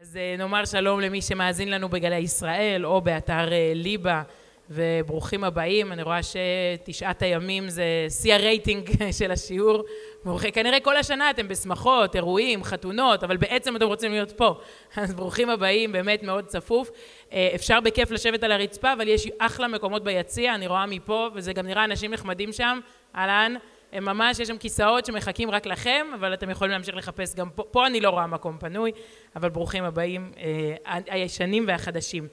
אז נאמר שלום למי שמאזין לנו בגלי ישראל או באתר ליבה, וברוכים הבאים. אני רואה שתשעת הימים זה שיא הרייטינג של השיעור. כנראה כל השנה אתם בשמחות, אירועים, חתונות, אבל בעצם אתם רוצים להיות פה. אז ברוכים הבאים, באמת מאוד צפוף. אפשר בכיף לשבת על הרצפה, אבל יש אחלה מקומות ביציע, אני רואה מפה, וזה גם נראה אנשים נחמדים שם. אהלן, הם ממש, יש שם כיסאות שמחכים רק לכם, אבל אתם יכולים להמשיך לחפש גם פה. פה אני לא רואה מקום פנוי, אבל ברוכים הבאים, הישנים והחדשים.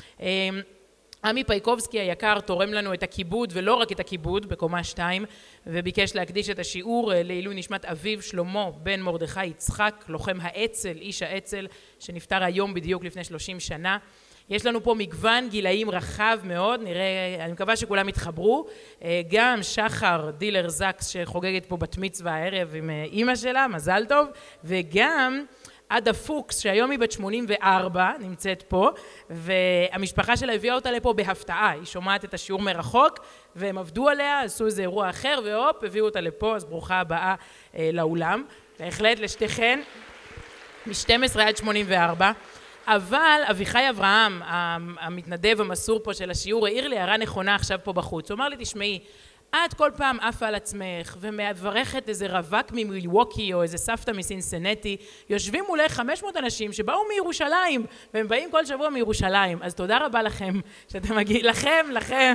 עמי פייקובסקי היקר תורם לנו את הכיבוד, ולא רק את הכיבוד, בקומה 2, וביקש להקדיש את השיעור לעילוי נשמת אביו שלמה בן מרדכי יצחק, לוחם האצ"ל, איש האצ"ל, שנפטר היום בדיוק לפני 30 שנה. יש לנו פה מגוון גילאים רחב מאוד, נראה, אני מקווה שכולם יתחברו. גם שחר דילר זקס שחוגגת פה בת מצווה הערב עם אמא שלה, מזל טוב, וגם עדה פוקס שהיום היא בת 84, נמצאת פה, והמשפחה שלה הביאה אותה לפה בהפתעה, היא שומעת את השיעור מרחוק, והם עבדו עליה, עשו איזה אירוע אחר, והופ, הביאו אותה לפה, אז ברוכה הבאה לאולם. בהחלט לשתיכן, מ-12 עד 84. אבל אביחי אברהם, המתנדב המסור פה של השיעור, העיר לי הערה נכונה עכשיו פה בחוץ. הוא אמר לי, תשמעי, את כל פעם עפה על עצמך ומברכת איזה רווק ממילווקי או איזה סבתא מסינסינטי, יושבים מולך 500 אנשים שבאו מירושלים, והם באים כל שבוע מירושלים. אז תודה רבה לכם, שאתם מגיעים, לכם,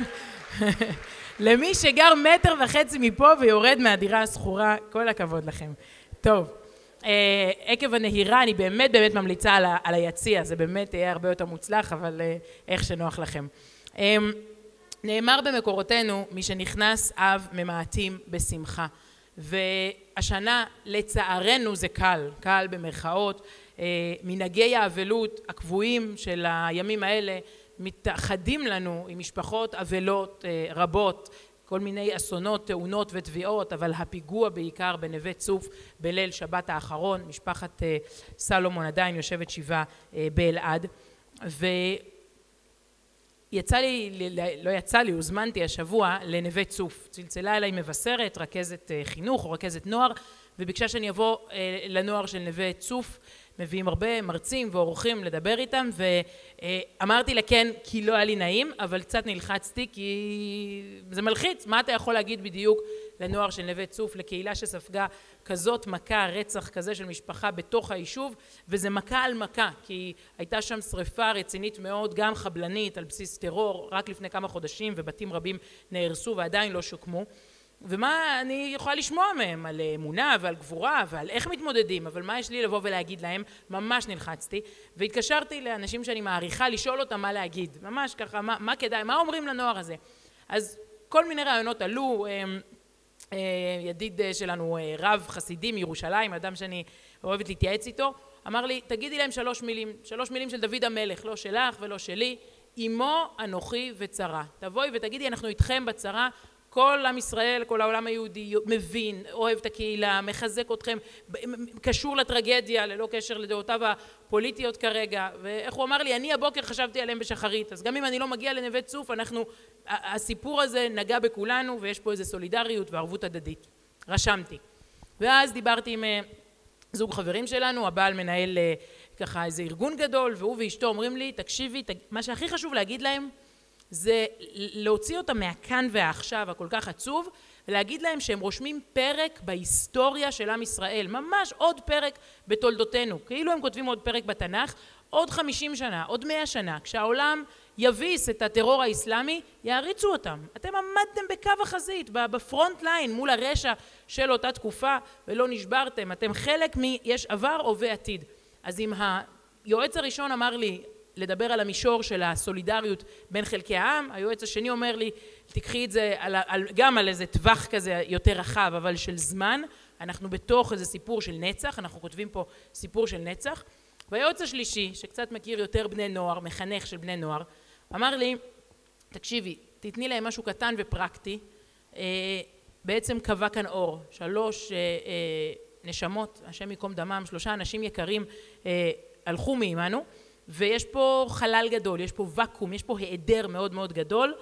למי שגר 1.5 מטר מפה ויורד מהדירה הסחורה, כל הכבוד לכם. טוב. עקב הנהירה אני באמת ממליצה על היציע, זה באמת יהיה הרבה יותר מוצלח, אבל איך שנוח לכם. נאמר במקורותינו, מי שנכנס אב ממעטים בשמחה, והשנה לצערנו זה קל במרכאות, מנהגי האבלות הקבועים של הימים האלה מתאחדים לנו עם משפחות אבלות רבות, כל מיני אסונות, תאונות ותביעות, אבל הפיגוע בעיקר בנווה צוף בליל שבת האחרון, משפחת סלומון עדיין יושבת שבעה באלעד, הוזמנתי השבוע לנווה צוף, צלצלה אליי מבשרת, רכזת חינוך או רכזת נוער, וביקשה שאני אבוא לנוער של נווה צוף, מביאים הרבה מרצים ואורחים לדבר איתם, ואמרתי לה כן, כי לא היה לי נעים, אבל קצת נלחצתי, כי זה מלחיץ. מה אתה יכול להגיד בדיוק לנוער של נווה צוף, לקהילה שספגה כזאת מכה, רצח כזה של משפחה בתוך היישוב, וזה מכה על מכה, כי הייתה שם שריפה רצינית מאוד, גם חבלנית, על בסיס טרור, רק לפני כמה חודשים, ובתים רבים נהרסו ועדיין לא שוקמו. ומה אני יכולה לשמוע מהם על אמונה ועל גבורה ועל איך מתמודדים, אבל מה יש לי לבוא ולהגיד להם? ממש נלחצתי, והתקשרתי לאנשים שאני מעריכה לשאול אותם מה להגיד, ממש ככה, מה כדאי, מה אומרים לנוער הזה? אז כל מיני רעיונות עלו, ידיד שלנו רב חסידי מירושלים, אדם שאני אוהבת להתייעץ איתו, אמר לי, תגידי להם 3 מילים של דוד המלך, לא שלך ולא שלי, אמו אנוכי וצרה. תבואי ותגידי, אנחנו איתכם בצרה, כל עם ישראל, כל העולם היהודי מבין, אוהב את הקהילה, מחזק אתכם, קשור לטרגדיה, ללא קשר לדעותיו הפוליטיות כרגע, ואיך הוא אמר לי, אני הבוקר חשבתי עליהם בשחרית, אז גם אם אני לא מגיע לנווה צוף, הסיפור הזה נגע בכולנו, ויש פה איזו סולידריות וערבות הדדית. רשמתי. ואז דיברתי עם זוג חברים שלנו, הבעל מנהל ככה איזה ארגון גדול, והוא ואשתו אומרים לי, תקשיבי, מה שהכי חשוב להגיד להם, זה להוציא אותם מהכאן והעכשיו הכל כך עצוב, ולהגיד להם שהם רושמים פרק בהיסטוריה של עם ישראל, ממש עוד פרק בתולדותינו, כאילו הם כותבים עוד פרק בתנ"ך, עוד 50 שנה, עוד 100 שנה, כשהעולם יביס את הטרור האסלאמי, יעריצו אותם. אתם עמדתם בקו החזית, בפרונט ליין, מול הרשע של אותה תקופה, ולא נשברתם, אתם חלק יש עבר, הווה, עתיד. אז אם היועץ הראשון אמר לי, לדבר על המישור של הסולידריות בין חלקי העם, היועץ השני אומר לי, תקחי את זה גם על איזה טווח כזה יותר רחב, אבל של זמן, אנחנו בתוך איזה סיפור של נצח, אנחנו כותבים פה סיפור של נצח, והיועץ השלישי, שקצת מכיר יותר בני נוער, מחנך של בני נוער, אמר לי, תקשיבי, תתני להם משהו קטן ופרקטי, בעצם קבע כאן אור, 3 נשמות, השם יקום דמם, 3 אנשים יקרים הלכו מעימנו, ויש פה חלל גדול, יש פה וקום, יש פה היעדר מאוד מאוד גדול,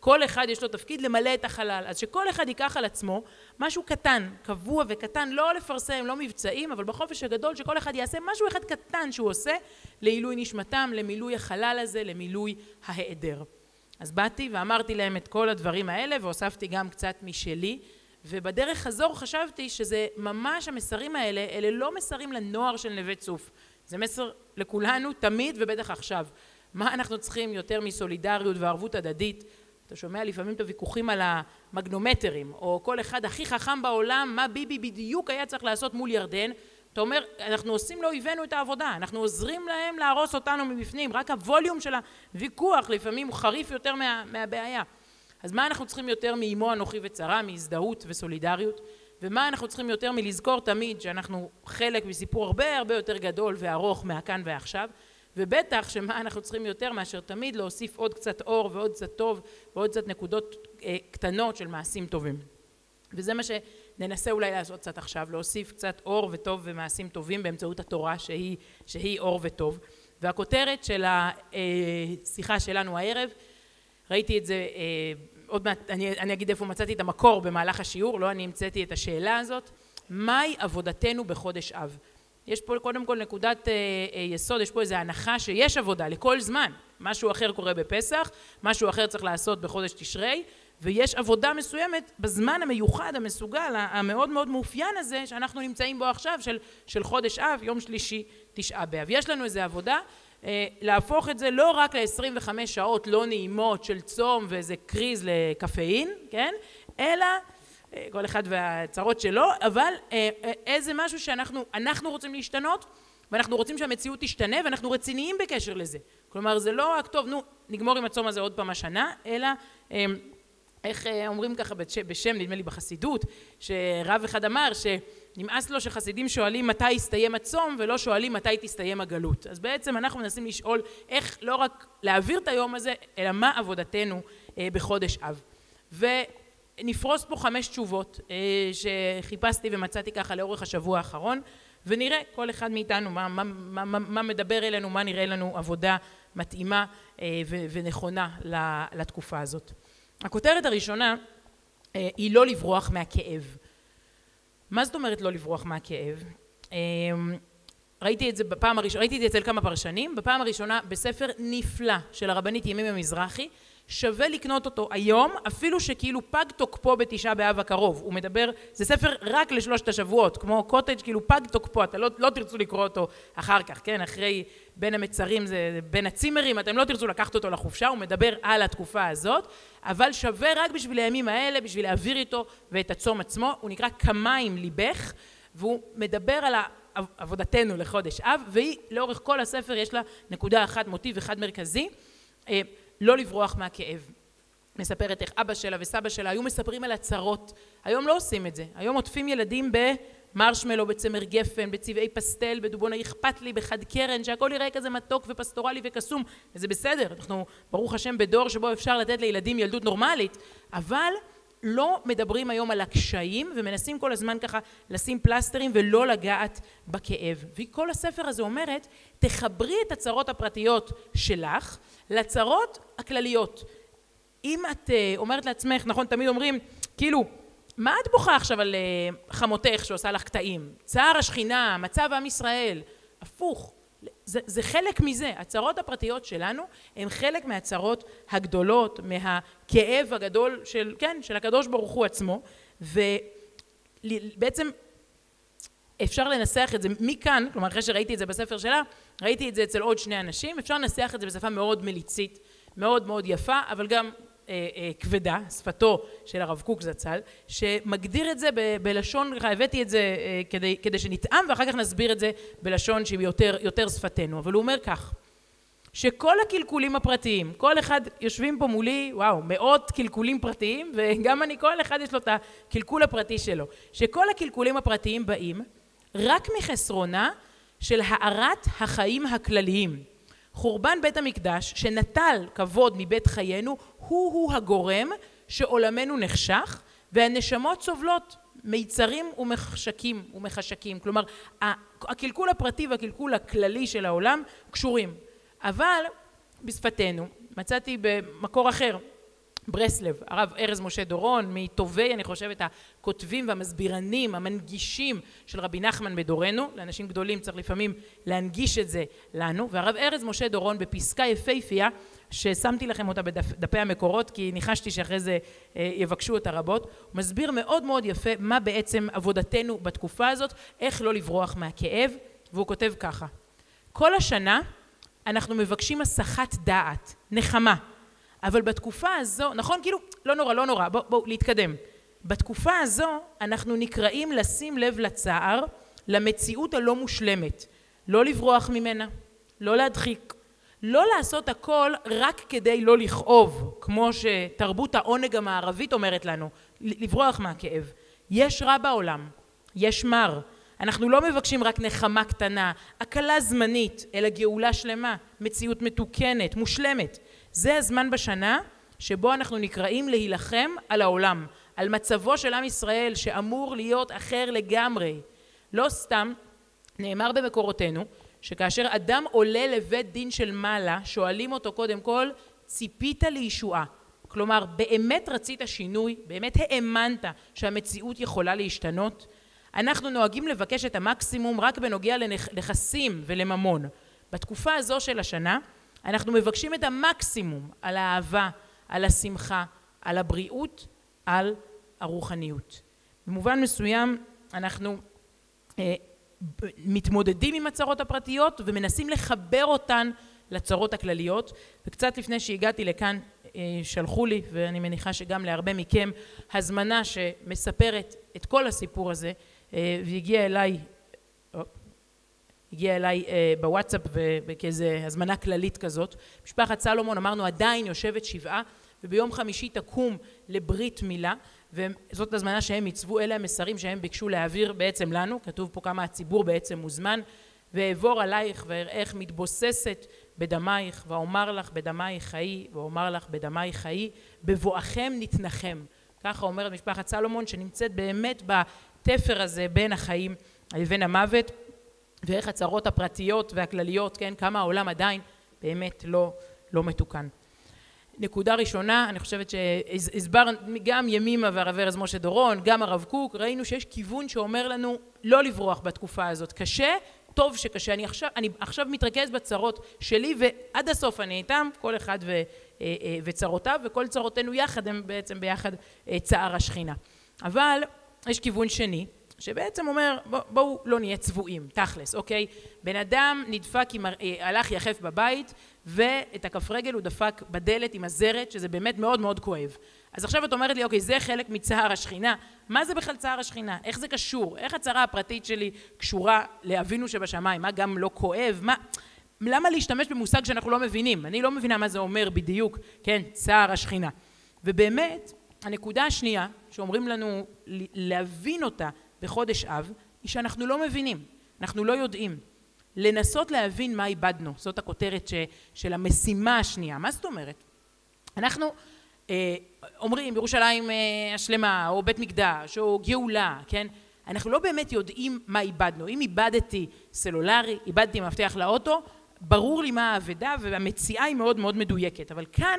כל אחד יש לו תפקיד למלא את החלל, אז שכל אחד ייקח על עצמו משהו קטן, קבוע וקטן, לא לפרסם, לא מבצעים, אבל בחופש הגדול שכל אחד יעשה משהו אחד קטן שהוא עושה לעילוי נשמתם, למילוי החלל הזה, למילוי ההיעדר. אז באתי ואמרתי להם את כל הדברים האלה והוספתי גם קצת משלי, ובדרך חזור חשבתי שזה ממש המסרים האלה, אלה לא מסרים לנוער של נווה צוף, זה מסר לכולנו תמיד ובטח עכשיו. מה אנחנו צריכים יותר מסולידריות וערבות הדדית? אתה שומע לפעמים את הוויכוחים על המגנומטרים, או כל אחד הכי חכם בעולם, מה ביבי בדיוק היה צריך לעשות מול ירדן. אתה אומר, אנחנו עושים לאויבינו את העבודה, אנחנו עוזרים להם להרוס אותנו מבפנים, רק הווליום של הוויכוח לפעמים הוא חריף יותר מהבעיה. אז מה אנחנו צריכים יותר מאימו אנוכי וצרה, מהזדהות וסולידריות? ומה אנחנו צריכים יותר מלזכור תמיד שאנחנו חלק מסיפור הרבה הרבה יותר גדול וארוך מהכאן ועכשיו? ובטח שמה אנחנו צריכים יותר מאשר תמיד להוסיף עוד קצת אור ועוד קצת טוב ועוד קצת נקודות קטנות של מעשים טובים. וזה מה שננסה אולי לעשות קצת עכשיו, להוסיף קצת אור וטוב ומעשים טובים באמצעות התורה שהיא אור וטוב. והכותרת של השיחה שלנו הערב, ראיתי את זה עוד מעט, אני אגיד איפה מצאתי את המקור במהלך השיעור, לא אני המצאתי את השאלה הזאת, מהי עבודתנו בחודש אב? יש פה קודם כל נקודת יסוד, יש פה איזו הנחה שיש עבודה לכל זמן, משהו אחר קורה בפסח, משהו אחר צריך לעשות בחודש תשרי, ויש עבודה מסוימת בזמן המיוחד, המסוגל, המאוד מאוד מאופיין הזה, שאנחנו נמצאים בו עכשיו, של חודש אב, יום שלישי, תשעה באב. יש לנו איזו עבודה, להפוך את זה לא רק ל-25 שעות לא נעימות של צום ואיזה קריז לקפאין, כן? אלא כל אחד והצרות שלו, אבל איזה משהו שאנחנו רוצים להשתנות, ואנחנו רוצים שהמציאות תשתנה, ואנחנו רציניים בקשר לזה. כלומר, זה לא רק טוב, נגמור עם הצום הזה עוד פעם השנה, אלא איך אומרים ככה בשם, נדמה לי בחסידות, שרב אחד אמר שנמאס לו שחסידים שואלים מתי יסתיים הצום, ולא שואלים מתי תסתיים הגלות. אז בעצם אנחנו מנסים לשאול איך לא רק להעביר את היום הזה, אלא מה עבודתנו בחודש אב. ונפרוס פה 5 תשובות שחיפשתי ומצאתי ככה לאורך השבוע האחרון, ונראה כל אחד מאיתנו מה מדבר אלינו, מה נראה לנו עבודה מתאימה ונכונה לתקופה הזאת. הכותרת הראשונה היא לא לברוח מהכאב. מה זאת אומרת לא לברוח מהכאב? ראיתי את זה בפעם הראשונה, ראיתי את זה אצל כמה פרשנים, בפעם הראשונה בספר נפלא של הרבנית ימימה מזרחי, שווה לקנות אותו היום, אפילו שכאילו פג תוקפו בתשעה באב הקרוב. הוא מדבר, זה ספר רק לשלושת השבועות, כמו קוטג' כאילו פג תוקפו, אתה לא תרצו לקרוא אותו אחר כך, כן? אחרי בין המצרים, זה בין הצימרים, אתם לא תרצו לקחת אותו לחופשה, הוא מדבר על התקופה הזאת, אבל שווה רק בשביל הימים האלה, בשביל להעביר איתו ואת הצום עצמו, הוא נקרא כמים ליבך, והוא מדבר על עבודתנו לחודש אב, והיא לאורך כל הספר יש לה נקודה אחת, מוטיב אחד מרכזי, לא לברוח מהכאב. מספרת איך אבא שלה וסבא שלה היו מספרים על הצרות, היום לא עושים את זה, היום עוטפים ילדים במרשמלו, בצמר גפן, בצבעי פסטל, בדובונה אכפת לי, בחד קרן, שהכל יראה כזה מתוק ופסטורלי וקסום, וזה בסדר, אנחנו ברוך השם בדור שבו אפשר לתת לילדים ילדות נורמלית, אבל לא מדברים היום על הקשיים ומנסים כל הזמן ככה לשים פלסטרים ולא לגעת בכאב. וכל הספר הזה אומרת, תחברי את הצרות הפרטיות שלך לצרות הכלליות. אם את אומרת לעצמך, נכון, תמיד אומרים, כאילו, מה את בוכה עכשיו על חמותך שעושה לך קטעים? צער השכינה, מצב עם ישראל, הפוך. זה חלק מזה, הצרות הפרטיות שלנו הן חלק מהצרות הגדולות, מהכאב הגדול של הקדוש ברוך הוא עצמו, ובעצם אפשר לנסח את זה מכאן, כלומר אחרי שראיתי את זה בספר שלה, ראיתי את זה אצל עוד 2 אנשים, אפשר לנסח את זה בשפה מאוד מליצית, מאוד מאוד יפה, אבל גם כבדה, שפתו של הרב קוק זצ"ל, שמגדיר את זה בלשון, הבאתי את זה כדי שנטעם, ואחר כך נסביר את זה בלשון שהיא יותר שפתנו. אבל הוא אומר כך, שכל הקלקולים הפרטיים, כל אחד יושבים פה מולי, וואו, מאות קלקולים פרטיים, וגם אני, כל אחד יש לו את הקלקול הפרטי שלו, שכל הקלקולים הפרטיים באים רק מחסרונה של הארת החיים הכלליים. חורבן בית המקדש שנטל כבוד מבית חיינו הוא הגורם שעולמנו נחשך והנשמות סובלות מיצרים ומחשקים. כלומר, הקלקול הפרטי והקלקול הכללי של העולם קשורים. אבל בשפתנו, מצאתי במקור אחר, ברסלב, הרב ארז משה דורון, מטובי, אני חושבת, הכותבים והמסבירנים, המנגישים של רבי נחמן בדורנו, לאנשים גדולים צריך לפעמים להנגיש את זה לנו, והרב ארז משה דורון בפסקה יפהפייה, ששמתי לכם אותה בדפי המקורות, כי ניחשתי שאחרי זה יבקשו אותה רבות, הוא מסביר מאוד מאוד יפה מה בעצם עבודתנו בתקופה הזאת, איך לא לברוח מהכאב, והוא כותב ככה: כל השנה אנחנו מבקשים הסחת דעת, נחמה, אבל בתקופה הזו, נכון, כאילו, לא נורא, בואו להתקדם. בתקופה הזו אנחנו נקראים לשים לב לצער, למציאות הלא מושלמת, לא לברוח ממנה, לא להדחיק, לא לעשות הכל רק כדי לא לכאוב, כמו שתרבות העונג המערבית אומרת לנו, לברוח מהכאב. יש רע בעולם, יש מר. אנחנו לא מבקשים רק נחמה קטנה, הקלה זמנית, אלא גאולה שלמה, מציאות מתוקנת, מושלמת. זה הזמן בשנה שבו אנחנו נקראים להילחם על העולם, על מצבו של עם ישראל שאמור להיות אחר לגמרי. לא סתם נאמר במקורותינו שכאשר אדם עולה לבית דין של מעלה, שואלים אותו קודם כל, ציפית לישועה. כלומר, באמת רצית שינוי, באמת האמנת שהמציאות יכולה להשתנות. אנחנו נוהגים לבקש את המקסימום רק בנוגע לנכסים ולממון. בתקופה הזו של השנה, אנחנו מבקשים את המקסימום על האהבה, על השמחה, על הבריאות, על הרוחניות. במובן מסוים אנחנו מתמודדים עם הצרות הפרטיות ומנסים לחבר אותן לצרות הכלליות. וקצת לפני שהגעתי לכאן שלחו לי, ואני מניחה שגם להרבה מכם, הזמנה שמספרת את כל הסיפור הזה, והגיעה אליי בוואטסאפ וכאיזה הזמנה כללית כזאת. משפחת סלומון, אמרנו, עדיין יושבת שבעה, וביום חמישי תקום לברית מילה, וזאת הזמנה שהם יצבו, אלה המסרים שהם ביקשו להעביר בעצם לנו, כתוב פה כמה הציבור בעצם מוזמן, ואעבור עלייך ואראך מתבוססת בדמייך, ואומר לך בדמייך חיי, ואומר לך בדמייך חיי, בבואכם נתנחם. ככה אומרת משפחת סלומון, שנמצאת באמת בתפר הזה בין החיים לבין המוות, ואיך הצרות הפרטיות והכלליות, כן, כמה העולם עדיין באמת לא מתוקן. נקודה ראשונה, אני חושבת שהסבר גם ימימה והרב ארז משה דורון, גם הרב קוק, ראינו שיש כיוון שאומר לנו לא לברוח בתקופה הזאת. קשה, טוב שקשה. אני עכשיו מתרכז בצרות שלי, ועד הסוף אני איתם, כל אחד וצרותיו, וכל צרותינו יחד הם בעצם ביחד צער השכינה. אבל יש כיוון שני, שבעצם אומר, בואו לא נהיה צבועים, תכלס, אוקיי? בן אדם נדפק, הלך יחף בבית, ואת הכף רגל הוא דפק בדלת עם הזרת, שזה באמת מאוד מאוד כואב. אז עכשיו את אומרת לי, אוקיי, זה חלק מצער השכינה. מה זה בכלל צער השכינה? איך זה קשור? איך הצרה הפרטית שלי קשורה לאבינו שבשמיים? מה גם לא כואב? למה להשתמש במושג שאנחנו לא מבינים? אני לא מבינה מה זה אומר בדיוק, כן, צער השכינה. ובאמת, הנקודה השנייה, שאומרים לנו להבין אותה בחודש אב, היא שאנחנו לא מבינים, אנחנו לא יודעים. לנסות להבין מה איבדנו, זאת הכותרת של המשימה השנייה. מה זאת אומרת? אנחנו אומרים ירושלים השלמה, או בית מקדש, או גאולה, כן? אנחנו לא באמת יודעים מה איבדנו. אם איבדתי סלולרי, איבדתי מפתח לאוטו, ברור לי מה העבודה, והמציאה היא מאוד מאוד מדויקת. אבל כאן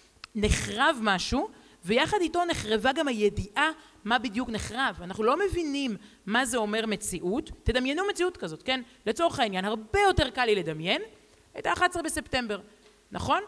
נחרב משהו, ויחד איתו נחרבה גם הידיעה מה בדיוק נחרב. אנחנו לא מבינים מה זה אומר מציאות. תדמיינו מציאות כזאת, כן? לצורך העניין, הרבה יותר קל לי לדמיין את ה-11 בספטמבר, נכון?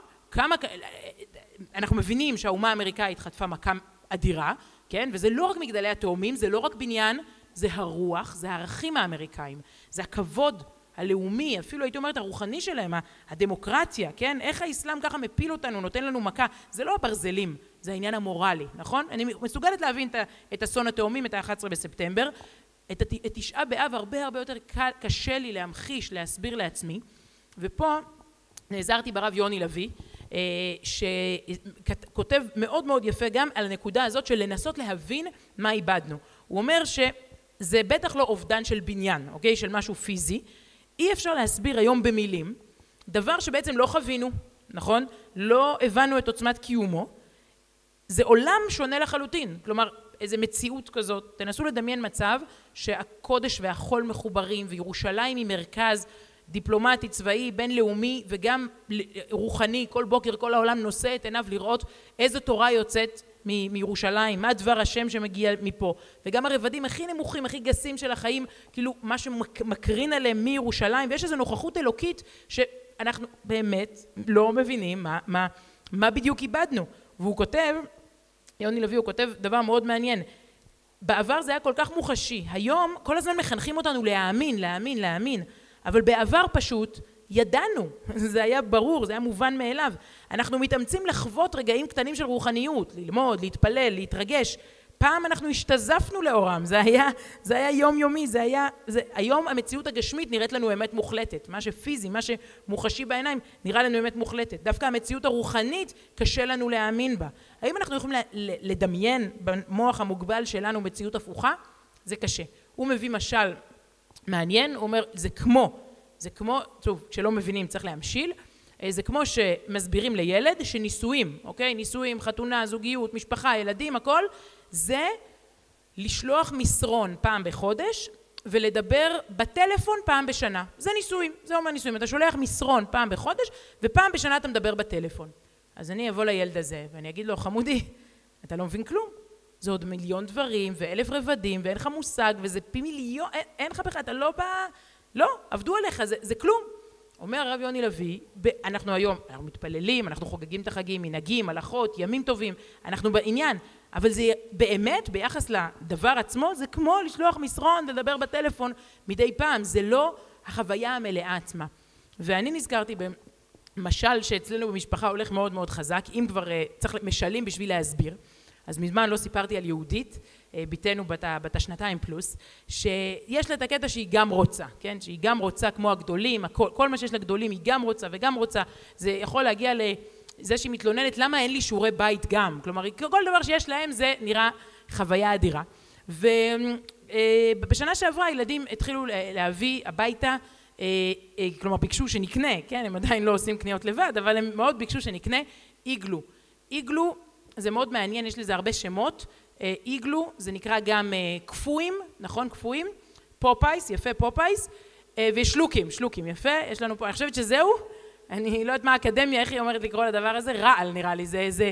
אנחנו מבינים שהאומה האמריקאית חטפה מכה אדירה, כן? וזה לא רק מגדלי התאומים, זה לא רק בניין, זה הרוח, זה הערכים האמריקאים, זה הכבוד הלאומי, אפילו הייתי אומרת הרוחני שלהם, הדמוקרטיה, כן? איך האסלאם ככה מפיל אותנו, נותן לנו מכה, זה לא הברזלים, זה העניין המורלי, נכון? אני מסוגלת להבין את אסון התאומים, את ה-11 בספטמבר, את תשעה באב הרבה יותר קשה לי להמחיש, להסביר לעצמי, ופה נעזרתי ברב יוני לוי, שכותב מאוד מאוד יפה גם על הנקודה הזאת של לנסות להבין מה איבדנו. הוא אומר שזה בטח לא אובדן של בניין, אוקיי? של משהו פיזי, אי אפשר להסביר היום במילים, דבר שבעצם לא חווינו, נכון? לא הבנו את עוצמת קיומו, זה עולם שונה לחלוטין, כלומר איזה מציאות כזאת, תנסו לדמיין מצב שהקודש והחול מחוברים וירושלים היא מרכז דיפלומטי, צבאי, בינלאומי וגם רוחני, כל בוקר כל העולם נושא את עיניו לראות איזו תורה יוצאת מירושלים, מה דבר השם שמגיע מפה, וגם הרבדים הכי נמוכים, הכי גסים של החיים, כאילו מה שמקרין עליהם מירושלים, ויש איזו נוכחות אלוקית שאנחנו באמת לא מבינים מה בדיוק איבדנו. והוא כותב, יוני לוי, הוא כותב דבר מאוד מעניין, בעבר זה היה כל כך מוחשי, היום כל הזמן מחנכים אותנו להאמין, אבל בעבר פשוט ידענו, זה היה ברור, זה היה מובן מאליו. אנחנו מתאמצים לחוות רגעים קטנים של רוחניות, ללמוד, להתפלל, להתרגש. פעם אנחנו השתזפנו לאורם, זה היה יומיומי, היום המציאות הגשמית נראית לנו אמת מוחלטת, מה שפיזי, מה שמוחשי בעיניים נראה לנו אמת מוחלטת. דווקא המציאות הרוחנית קשה לנו להאמין בה. האם אנחנו יכולים לדמיין במוח המוגבל שלנו מציאות הפוכה? זה קשה. הוא מביא משל מעניין, הוא אומר, זה כמו, טוב, כשלא מבינים צריך להמשיל, זה כמו שמסבירים לילד שנישואים, אוקיי? נישואים, חתונה, זוגיות, משפחה, ילדים, הכל, זה לשלוח מסרון פעם בחודש ולדבר בטלפון פעם בשנה. זה נישואים, זה אומר נישואים. אתה שולח מסרון פעם בחודש ופעם בשנה אתה מדבר בטלפון. אז אני אבוא לילד הזה ואני אגיד לו, חמודי, אתה לא מבין כלום. זה עוד מיליון דברים ו1,000 רבדים ואין לך מושג וזה פי מיליון, אין לך בכלל, אתה לא בא, לא, עבדו עליך, זה כלום. אומר הרב יוני לוי, אנחנו היום, אנחנו מתפללים, אנחנו חוגגים את החגים, מנהגים, הלכות, ימים טובים, אנחנו בעניין, אבל זה באמת, ביחס לדבר עצמו, זה כמו לשלוח מסרון, לדבר בטלפון מדי פעם, זה לא החוויה המלאה עצמה. ואני נזכרתי במשל שאצלנו במשפחה הולך מאוד מאוד חזק, אם כבר צריך משלים בשביל להסביר, אז מזמן לא סיפרתי על יהודית, ביתנו בת השנתיים פלוס, שיש לה את הקטע שהיא גם רוצה, כן? שהיא גם רוצה כמו הגדולים, כל מה שיש לגדולים היא גם רוצה וגם רוצה, זה יכול להגיע לזה שהיא מתלוננת, למה אין לי שיעורי בית גם? כלומר, כל דבר שיש להם זה נראה חוויה אדירה. ובשנה שעברה הילדים התחילו להביא הביתה, כלומר ביקשו שנקנה, כן? הם עדיין לא עושים קניות לבד, אבל הם מאוד ביקשו שנקנה איגלו. איגלו זה מאוד מעניין, יש לזה הרבה שמות, איגלו זה נקרא גם כפויים, נכון? כפויים, פופייס, יפה פופייס, ושלוקים, יפה, יש לנו פה, אני חושבת שזהו, אני לא יודעת מה האקדמיה, איך היא אומרת לקרוא לדבר הזה, רעל נראה לי, זה איזה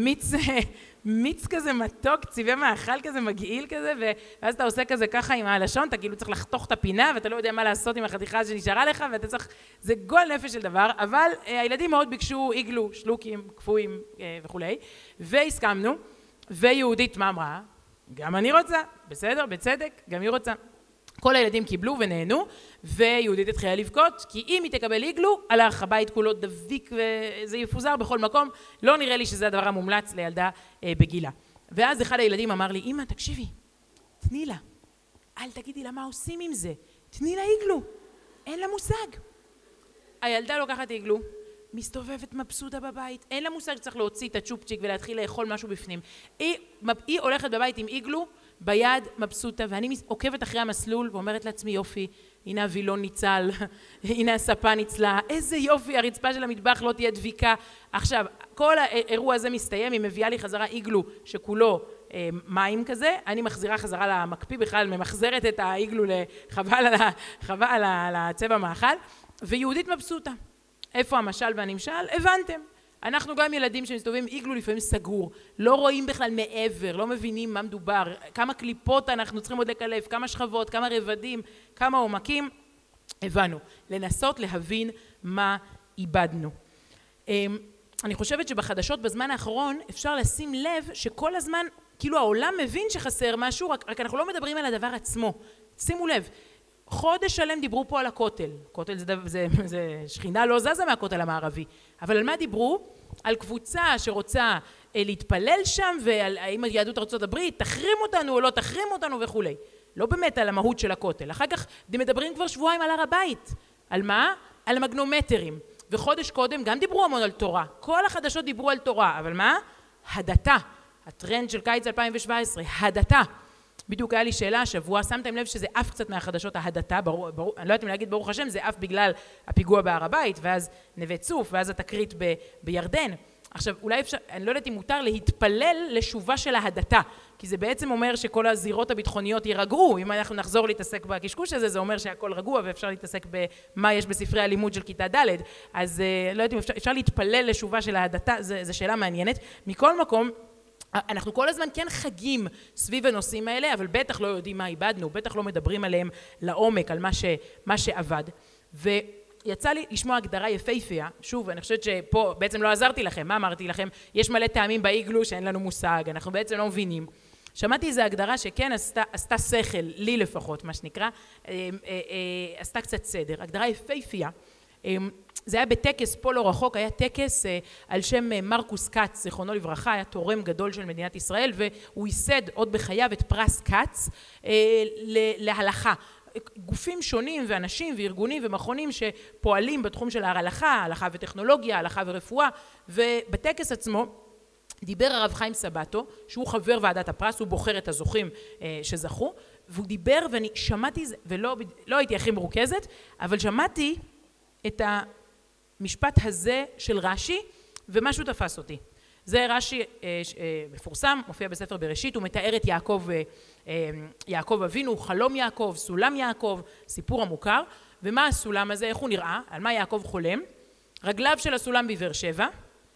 מיץ כזה מתוק, צבעי מאכל כזה מגעיל כזה, ואז אתה עושה כזה ככה עם הלשון, אתה כאילו צריך לחתוך את הפינה, ואתה לא יודע מה לעשות עם החתיכה שנשארה לך, ואתה צריך, זה גול נפש של דבר, אבל הילדים מאוד ביקשו איגלו, שלוקים, כפויים וכולי, והסכמנו, ויהודית מה אמרה? גם אני רוצה, בסדר, בצדק, גם היא רוצה. כל הילדים קיבלו ונהנו, ויהודית התחילה לבכות, כי אם היא תקבל איגלו, הלך הבית כולו דביק וזה יפוזר בכל מקום, לא נראה לי שזה הדבר המומלץ לילדה בגילה. ואז אחד הילדים אמר לי, אמא, תקשיבי, תני לה, אל תגידי לה מה עושים עם זה, תני לה איגלו, אין לה מושג. הילדה לוקחת איגלו, מסתובבת מבסוטה בבית, אין לה מושג שצריך להוציא את הצ'ופצ'יק ולהתחיל לאכול משהו בפנים. היא הולכת בבית עם איגלו, ביד מבסוטה, ואני עוקבת אחרי המסלול ואומרת לעצמי, יופי, הנה הווילון ניצל, הנה הספה ניצלה, איזה יופי, הרצפה של המטבח לא תהיה דביקה. עכשיו, כל האירוע הזה מסתיים, היא מביאה לי חזרה איגלו שכולו מים כזה, אני מחזירה חזרה למקפיא, בכלל ממחזרת את האיגלו חבל על הצבע מאכל, ויהודית מבסוטה. איפה המשל והנמשל? הבנתם. אנחנו גם ילדים שמסתובבים איגלו לפעמים סגור, לא רואים בכלל מעבר, לא מבינים מה מדובר, כמה קליפות אנחנו צריכים עוד לקלף, כמה שכבות, כמה רבדים, כמה עומקים, הבנו, לנסות להבין מה איבדנו. אני חושבת שבחדשות בזמן האחרון אפשר לשים לב שכל הזמן, כאילו העולם מבין שחסר משהו, רק אנחנו לא מדברים על הדבר עצמו. שימו לב, חודש שלם דיברו פה על הכותל, כותל זה שכינה לא זזה מהכותל המערבי, אבל על מה דיברו? על קבוצה שרוצה להתפלל שם, ועל האם יהדות ארצות הברית תחרים אותנו או לא תחרים אותנו וכו'. לא באמת על המהות של הכותל. אחר כך מדברים כבר שבועיים על הר הבית. על מה? על המגנומטרים. וחודש קודם גם דיברו המון על תורה. כל החדשות דיברו על תורה, אבל מה? הדתה. הטרנד של קיץ 2017, הדתה. בדיוק היה לי שאלה השבוע, שמתם לב שזה אף קצת מהחדשות ההדתה, אני לא יודעת אם להגיד ברוך השם, זה אף בגלל הפיגוע בהר הבית, ואז נווה צוף, ואז התקרית בירדן. עכשיו, אולי אפשר, אני לא יודעת אם מותר להתפלל לשובה של ההדתה. כי זה בעצם אומר שכל הזירות הביטחוניות יירגעו. אם אנחנו נחזור להתעסק בקשקוש הזה, זה אומר שהכל רגוע ואפשר להתעסק במה יש בספרי הלימוד של כיתה ד'. אז לא יודעת אם אפשר להתפלל לשובה של ההדתה, זו שאלה מעניינת. מכל מקום, אנחנו כל הזמן כן חגים סביב הנושאים האלה, אבל בטח לא יודעים מה איבדנו, בטח לא מדברים עליהם לעומק, על מה שעבד. ויצא לי לשמוע הגדרה יפהפייה, שוב, אני חושבת שפה בעצם לא עזרתי לכם, מה אמרתי לכם? יש מלא טעמים באיגלו שאין לנו מושג, אנחנו בעצם לא מבינים. שמעתי איזו הגדרה שכן עשתה שכל, לי לפחות, מה שנקרא, עשתה קצת סדר. הגדרה יפהפייה, זה היה בטקס פה לא רחוק, היה טקס על שם מרקוס קאץ, זיכרונו לברכה, היה תורם גדול של מדינת ישראל, והוא ייסד עוד בחייו את פרס קאץ להלכה. גופים שונים ואנשים וארגונים ומכונים שפועלים בתחום של ההלכה, הלכה וטכנולוגיה, הלכה ורפואה, ובטקס עצמו דיבר הרב חיים סבתו, שהוא חבר ועדת הפרס, הוא בוחר את הזוכים שזכו, והוא דיבר ואני שמעתי, ולא הייתי הכי מרוכזת, אבל שמעתי את המשפט הזה של רש"י, ומשהו תפס אותי. זה רש"י מפורסם, מופיע בספר בראשית, הוא מתאר את יעקב אבינו, חלום יעקב, סולם יעקב, סיפור המוכר, ומה הסולם הזה, איך הוא נראה, על מה יעקב חולם, רגליו של הסולם בבאר שבע,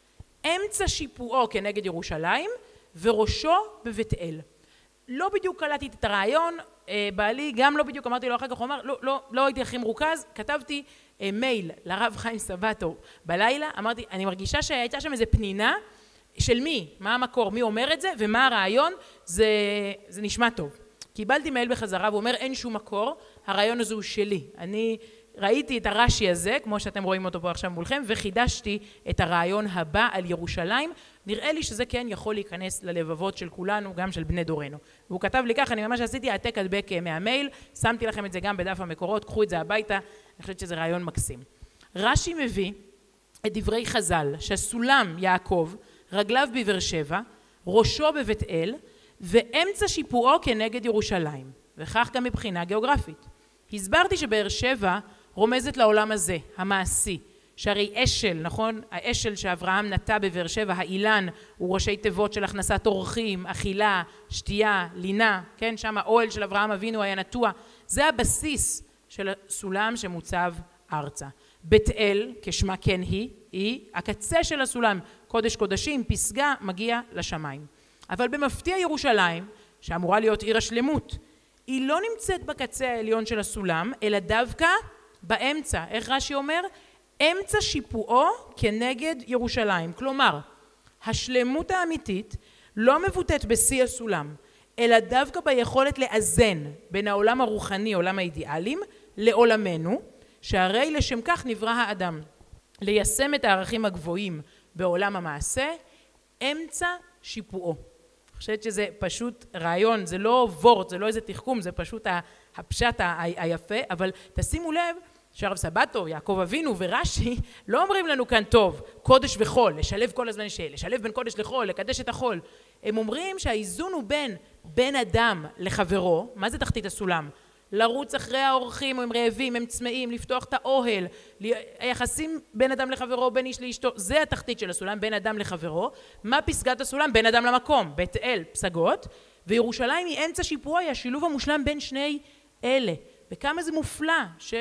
אמצע שיפועו כנגד ירושלים, וראשו בבית אל. לא בדיוק קלטתי את הרעיון, בעלי גם לא בדיוק, אמרתי לו אחר כך, הוא אמר, לא הייתי הכי מרוכז, כתבתי מייל לרב חיים סבתו בלילה, אמרתי, אני מרגישה שהייתה שם איזה פנינה, של מי? מה המקור? מי אומר את זה? ומה הרעיון? זה נשמע טוב. קיבלתי מייל בחזרה, והוא אומר, אין שום מקור, הרעיון הזה הוא שלי. אני ראיתי את הרש"י הזה, כמו שאתם רואים אותו פה עכשיו מולכם, וחידשתי את הרעיון הבא על ירושלים. נראה לי שזה כן יכול להיכנס ללבבות של כולנו, גם של בני דורנו. והוא כתב לי כך, אני ממש עשיתי העתק הדבק מהמייל, שמתי לכם את זה גם בדף המקורות, קחו את זה הביתה, אני חושבת שזה רעיון מקסים. רש"י מביא את דברי חז"ל, שהסולם יעקב, רגליו בבאר שבע, ראשו בבית אל, ואמצע שיפועו כנגד ירושלים, וכך גם מבחינה גיאוגרפית. הסברתי שבאר שבע רומזת לעולם הזה, המעשי, שהרי אשל, נכון? האשל שאברהם נטע בבאר שבע, האילן, הוא ראשי תיבות של הכנסת אורחים, אכילה, שתייה, לינה, כן? שם האוהל של אברהם אבינו היה נטוע. זה הבסיס של הסולם שמוצב ארצה. בית אל, כשמה כן היא הקצה של הסולם, קודש קודשים, פסגה, מגיע לשמיים. אבל במפתיע ירושלים, שאמורה להיות עיר השלמות, היא לא נמצאת בקצה העליון של הסולם, אלא דווקא באמצע. איך רש"י אומר? אמצע שיפועו כנגד ירושלים. כלומר, השלמות האמיתית לא מבוטאת בשיא הסולם, אלא דווקא ביכולת לאזן בין העולם הרוחני, עולם האידיאלים, לעולמנו, שהרי לשם כך נברא האדם. ליישם את הערכים הגבוהים בעולם המעשה, אמצע שיפועו. אני חושבת שזה פשוט רעיון, זה לא וורט, זה לא איזה תחכום, זה פשוט הפשט היפה, אבל תשימו לב שהרב סבתו, יעקב אבינו ורש"י לא אומרים לנו כאן טוב, קודש וחול, לשלב כל הזמן לשלב בין קודש לחול, לקדש את החול. הם אומרים שהאיזון הוא בין אדם לחברו, מה זה תחתית הסולם? לרוץ אחרי האורחים, הם רעבים, הם צמאים, לפתוח את האוהל, היחסים בין אדם לחברו, בין איש לאשתו, זה התחתית של הסולם, בין אדם לחברו. מה פסגת הסולם? בין אדם למקום, בית אל, פסגות, וירושלים היא אמצע שיפוע, היא השילוב המושלם בין שני אלה. וכמה זה מופלא,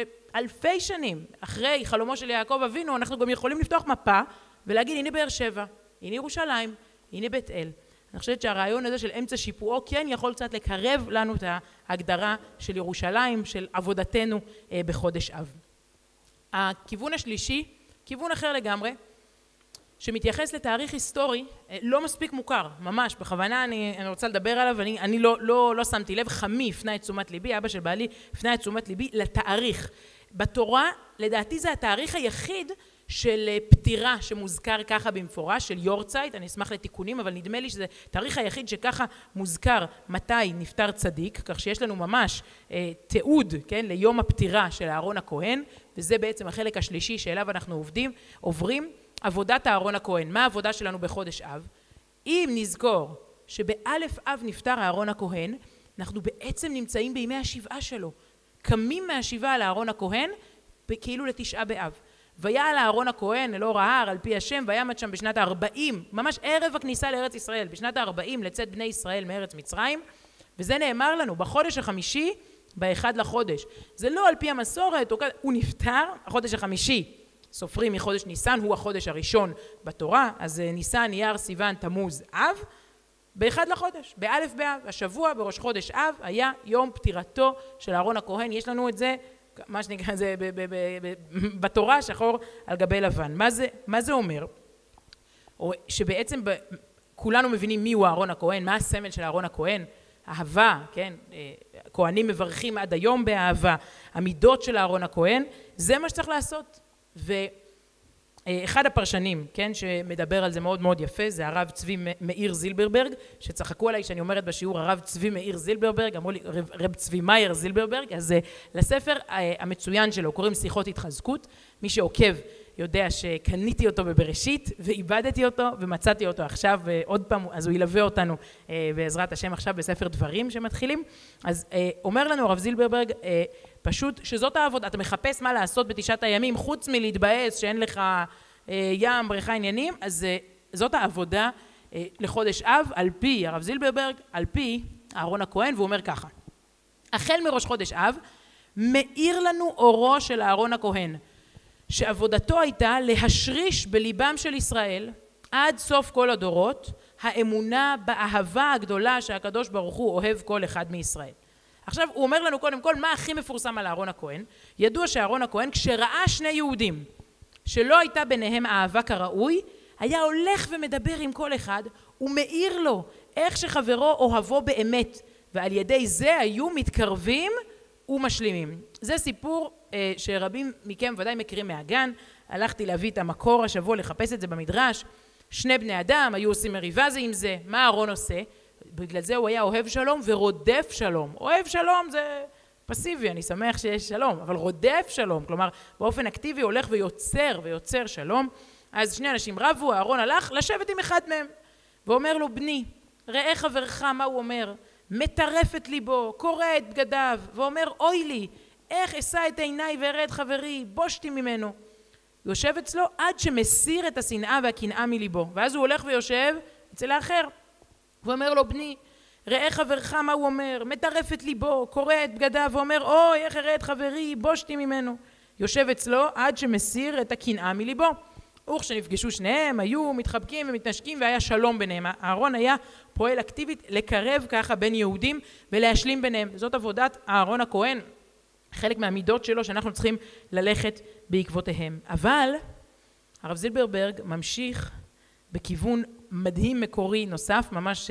שאלפי שנים אחרי חלומו של יעקב אבינו, אנחנו גם יכולים לפתוח מפה, ולהגיד, הנה באר שבע, הנה ירושלים, הנה בית אל. אני חושבת שהרעיון הזה של אמצע שיפועו כן יכול קצת לקרב לנו את ההגדרה של ירושלים, של עבודתנו בחודש אב. הכיוון השלישי, כיוון אחר לגמרי, שמתייחס לתאריך היסטורי, לא מספיק מוכר, ממש, בכוונה אני רוצה לדבר עליו, אני לא שמתי לב, חמי הפנה את תשומת ליבי, אבא של בעלי הפנה את תשומת ליבי לתאריך. בתורה, לדעתי זה התאריך היחיד של פטירה שמוזכר ככה במפורש, של יורצייט, אני אשמח לתיקונים, אבל נדמה לי שזה תאריך היחיד שככה מוזכר מתי נפטר צדיק, כך שיש לנו ממש תיעוד, כן, ליום הפטירה של אהרון הכהן, וזה בעצם החלק השלישי שאליו אנחנו עוברים, עבודת אהרון הכהן. מה העבודה שלנו בחודש אב? אם נזכור שבאלף אב נפטר אהרון הכהן, אנחנו בעצם נמצאים בימי השבעה שלו, קמים מהשבעה על אהרון הכהן, כאילו לתשעה באב. ויעל אהרון הכהן אל אור ההר על פי השם, וימת שם בשנת ה-40, ממש ערב הכניסה לארץ ישראל, בשנת ה-40 לצאת בני ישראל מארץ מצרים, וזה נאמר לנו בחודש החמישי, באחד לחודש. זה לא על פי המסורת, הוא נפטר, החודש החמישי, סופרים מחודש ניסן, הוא החודש הראשון בתורה, אז ניסן, אייר, סיוון, תמוז, אב, באחד לחודש, באלף באב, השבוע בראש חודש אב, היה יום פטירתו של אהרון הכהן, יש לנו את זה, מה שנקרא, זה בתורה, שחור על גבי לבן. מה זה אומר? שבעצם כולנו מבינים מי הוא אהרון הכהן, מה הסמל של אהרון הכהן, אהבה, כן, כהנים מברכים עד היום באהבה, המידות של אהרון הכהן, זה מה שצריך לעשות. ואחד הפרשנים, כן, שמדבר על זה מאוד מאוד יפה, זה הרב צבי מאיר זילברברג, שצחקו עליי שאני אומרת בשיעור הרב צבי מאיר זילברברג, אמרו לי רב צבי מאיר זילברברג, אז לספר המצוין שלו קוראים שיחות התחזקות, מי שעוקב יודע שקניתי אותו בבראשית ואיבדתי אותו ומצאתי אותו עכשיו עוד פעם, אז הוא ילווה אותנו בעזרת השם עכשיו בספר דברים שמתחילים. אז אומר לנו הרב זילברברג פשוט שזאת העבודה, אתה מחפש מה לעשות בתשעת הימים חוץ מלהתבאס שאין לך ים, בריכה, עניינים, אז זאת העבודה לחודש אב על פי הרב זילברברג, על פי אהרון הכהן, והוא אומר ככה: החל מראש חודש אב מאיר לנו אורו של אהרון הכהן, שעבודתו הייתה להשריש בליבם של ישראל עד סוף כל הדורות האמונה באהבה הגדולה שהקדוש ברוך הוא אוהב כל אחד מישראל. עכשיו הוא אומר לנו קודם כל מה הכי מפורסם על אהרון הכהן. ידוע שאהרון הכהן כשראה שני יהודים שלא הייתה ביניהם אהבה כראוי, היה הולך ומדבר עם כל אחד ומאיר לו איך שחברו אוהבו באמת, ועל ידי זה היו מתקרבים ומשלימים. זה סיפור שרבים מכם ודאי מכירים מהגן. הלכתי להביא את המקור השבוע לחפש את זה במדרש. שני בני אדם היו עושים מריבה זה עם זה. מה אהרון עושה? בגלל זה הוא היה אוהב שלום ורודף שלום. אוהב שלום זה פסיבי, אני שמח שיש שלום, אבל רודף שלום, כלומר באופן אקטיבי הולך ויוצר שלום. אז שני אנשים רבו, אהרון הלך לשבת עם אחד מהם ואומר לו: בני, ראה חברך מה הוא אומר, מטרף את ליבו, קורא את בגדיו ואומר: אוי לי, איך אשא את עיניי ואראה את חברי, בושתי ממנו. יושב אצלו עד שמסיר את השנאה והקנאה מליבו, ואז הוא הולך ויושב אצל האחר ואומר לו: בני, ראה חברך מה הוא אומר, מטרף את ליבו, קורא את בגדיו ואומר: אוי, איך אראה את חברי, בושתי ממנו. יושב אצלו עד שמסיר את הקנאה מליבו. וכשנפגשו שניהם היו מתחבקים ומתנשקים והיה שלום ביניהם. אהרון היה פועל אקטיבית לקרב ככה בין יהודים ולהשלים ביניהם. זאת עבודת אהרון הכהן, חלק מהמידות שלו שאנחנו צריכים ללכת בעקבותיהם. אבל הרב זילברברג ממשיך בכיוון מדהים מקורי נוסף, ממש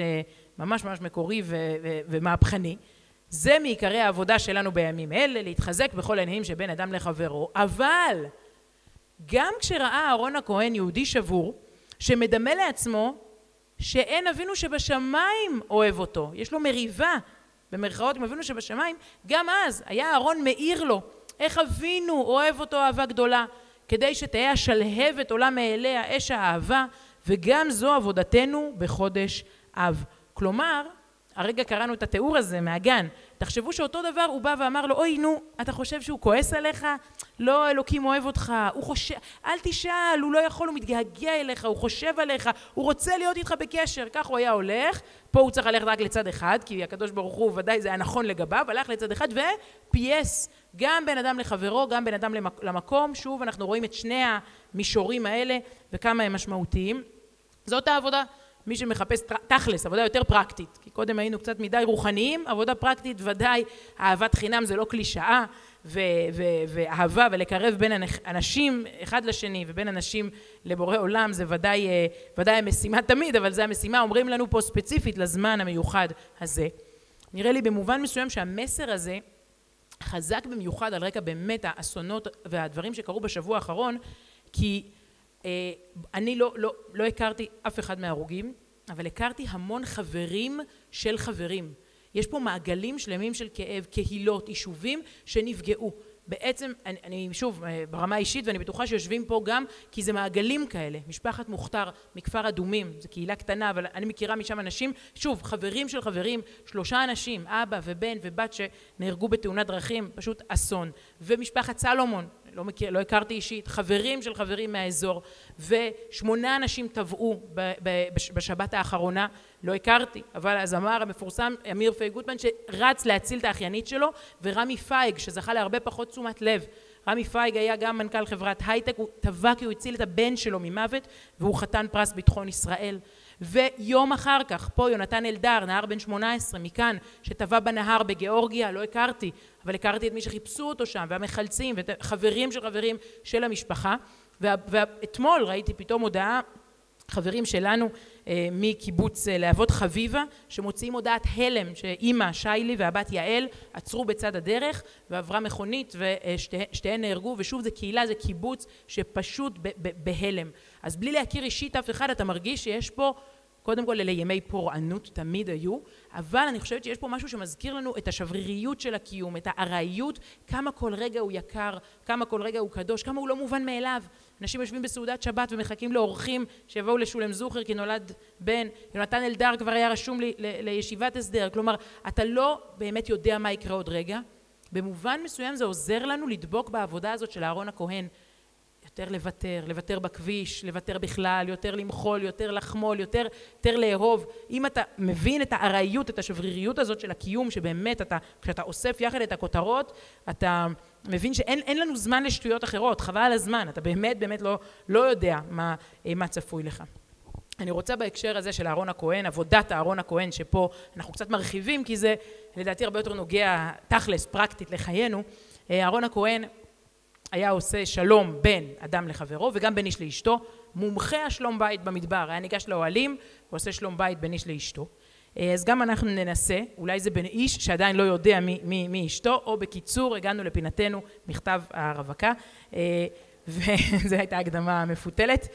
מקורי ומהפכני. זה מעיקרי העבודה שלנו בימים אלה, להתחזק בכל העניינים שבין אדם לחברו. אבל גם כשראה אהרון הכהן יהודי שבור שמדמה לעצמו שאין אבינו שבשמיים אוהב אותו, יש לו מריבה במרכאות עם אבינו שבשמיים, גם אז היה אהרון מאיר לו איך אבינו אוהב אותו אהבה גדולה, כדי שתהיה השלהבת עולה מאליה אש האהבה, וגם זו עבודתנו בחודש אב. כלומר, הרגע קראנו את התיאור הזה מהגן, תחשבו שאותו דבר הוא בא ואמר לו: אוי נו, אתה חושב שהוא כועס עליך? לא, אלוקים אוהב אותך, הוא חושב, אל תשאל, הוא לא יכול, הוא מתגעגע אליך, הוא חושב עליך, הוא רוצה להיות איתך בקשר. כך הוא היה הולך, פה הוא צריך ללכת רק לצד אחד, כי הקדוש ברוך הוא ודאי זה היה נכון לגביו, הלך לצד אחד ופייס גם בין אדם לחברו, גם בין אדם למקום. שוב אנחנו רואים את שני המישורים האלה וכמה הם משמעותיים. זאת העבודה. מי שמחפש תכלס, עבודה יותר פרקטית, כי קודם היינו קצת מדי רוחניים, עבודה פרקטית ודאי, אהבת חינם זה לא קלישאה, ואהבה ולקרב בין אנשים אחד לשני ובין אנשים לבורא עולם זה ודאי המשימה תמיד, אבל זה המשימה, אומרים לנו פה ספציפית לזמן המיוחד הזה. נראה לי במובן מסוים שהמסר הזה חזק במיוחד על רקע באמת האסונות והדברים שקרו בשבוע האחרון, כי אני לא הכרתי אף אחד מההרוגים, אבל הכרתי המון חברים של חברים. יש פה מעגלים שלמים של כאב, קהילות, יישובים שנפגעו. בעצם, אני שוב, ברמה האישית, ואני בטוחה שיושבים פה גם, כי זה מעגלים כאלה. משפחת מוכתר מכפר אדומים, זו קהילה קטנה, אבל אני מכירה משם אנשים, שוב, חברים של חברים, 3 אנשים, אבא ובן ובת שנהרגו בתאונת דרכים, פשוט אסון. ומשפחת סלומון, לא הכרתי אישית, חברים של חברים מהאזור, ו8 אנשים טבעו בשבת האחרונה, לא הכרתי, אבל הזמר המפורסם אמיר פייג גוטמן שרץ להציל את האחיינית שלו, ורמי פייג שזכה להרבה פחות תשומת לב. רמי פייג היה גם מנכ"ל חברת הייטק, הוא טבע כי הוא הציל את הבן שלו ממוות, והוא חתן פרס ביטחון ישראל. ויום אחר כך, פה יונתן אלדר, נער בן 18 מכאן, שטבע בנהר בגיאורגיה, לא הכרתי, אבל הכרתי את מי שחיפשו אותו שם, והמחלצים, וחברים של חברים של המשפחה. ואתמול ראיתי פתאום הודעה, חברים שלנו מקיבוץ להבות חביבה, שמוציאים הודעת הלם שאימא שיילי והבת יעל עצרו בצד הדרך ועברה מכונית ושתיהן נהרגו, ושוב זה קהילה, זה קיבוץ שפשוט בהלם. אז בלי להכיר אישית אף אחד אתה מרגיש שיש פה, קודם כל אלה ימי פורענות תמיד היו, אבל אני חושבת שיש פה משהו שמזכיר לנו את השבריריות של הקיום, את הארעיות, כמה כל רגע הוא יקר, כמה כל רגע הוא קדוש, כמה הוא לא מובן מאליו. אנשים יושבים בסעודת שבת ומחכים לאורחים שיבואו לשולם זוכר כי נולד בן, יונתן אלדר כבר היה רשום לישיבת הסדר, כלומר אתה לא באמת יודע מה יקרה עוד רגע. במובן מסוים זה עוזר לנו לדבוק בעבודה הזאת של אהרון הכהן, יותר לוותר בכביש, לוותר בכלל, יותר למחול, יותר לחמול, יותר לאהוב. אם אתה מבין את הארעיות, את השבריריות הזאת של הקיום, שבאמת כשאתה אוסף יחד את הכותרות, אתה מבין שאין לנו זמן לשטויות אחרות, חבל על הזמן, אתה באמת לא יודע מה צפוי לך. אני רוצה בהקשר הזה של אהרון הכהן, עבודת אהרון הכהן, שפה אנחנו קצת מרחיבים, כי זה לדעתי הרבה יותר נוגע תכלס, פרקטית לחיינו. אהרון הכהן היה עושה שלום בין אדם לחברו וגם בין איש לאשתו, מומחה השלום בית במדבר, היה ניגש לאוהלים ועושה שלום בית בין איש לאשתו. אז גם אנחנו ננסה, אולי זה בין איש שעדיין לא יודע מי אשתו, או בקיצור הגענו לפינתנו מכתב הרווקה, וזו הייתה הקדמה מפותלת.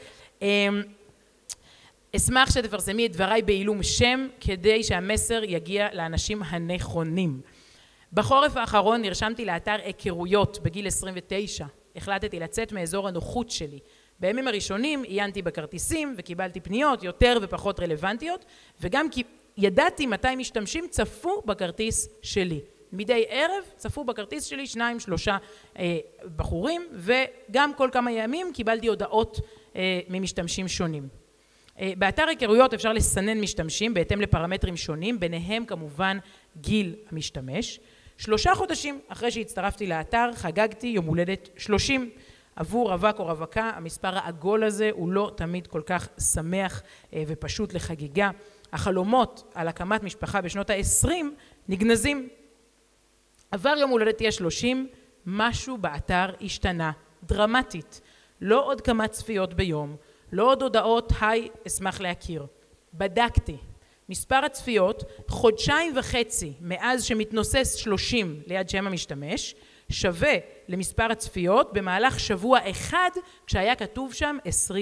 אשמח שתפרסמי את דבריי בעילום שם כדי שהמסר יגיע לאנשים הנכונים. בחורף האחרון נרשמתי לאתר היכרויות בגיל 29. החלטתי לצאת מאזור הנוחות שלי. בימים הראשונים עיינתי בכרטיסים וקיבלתי פניות יותר ופחות רלוונטיות, וגם כי ידעתי מתי משתמשים צפו בכרטיס שלי. מדי ערב צפו בכרטיס שלי 2-3 בחורים, וגם כל כמה ימים קיבלתי הודעות ממשתמשים שונים. באתר היכרויות אפשר לסנן משתמשים בהתאם לפרמטרים שונים, ביניהם כמובן גיל המשתמש. 3 חודשים אחרי שהצטרפתי לאתר חגגתי יום הולדת 30. עבור רווק או רווקה המספר העגול הזה הוא לא תמיד כל כך שמח ופשוט לחגיגה. החלומות על הקמת משפחה בשנות ה-20 נגנזים. עבר יום הולדת תהיה 30, משהו באתר השתנה דרמטית. לא עוד כמה צפיות ביום, לא עוד הודעות היי אשמח להכיר. בדקתי. מספר הצפיות, 1.5 חודשים מאז שמתנוסס 30 ליד שם המשתמש, שווה למספר הצפיות במהלך שבוע אחד כשהיה כתוב שם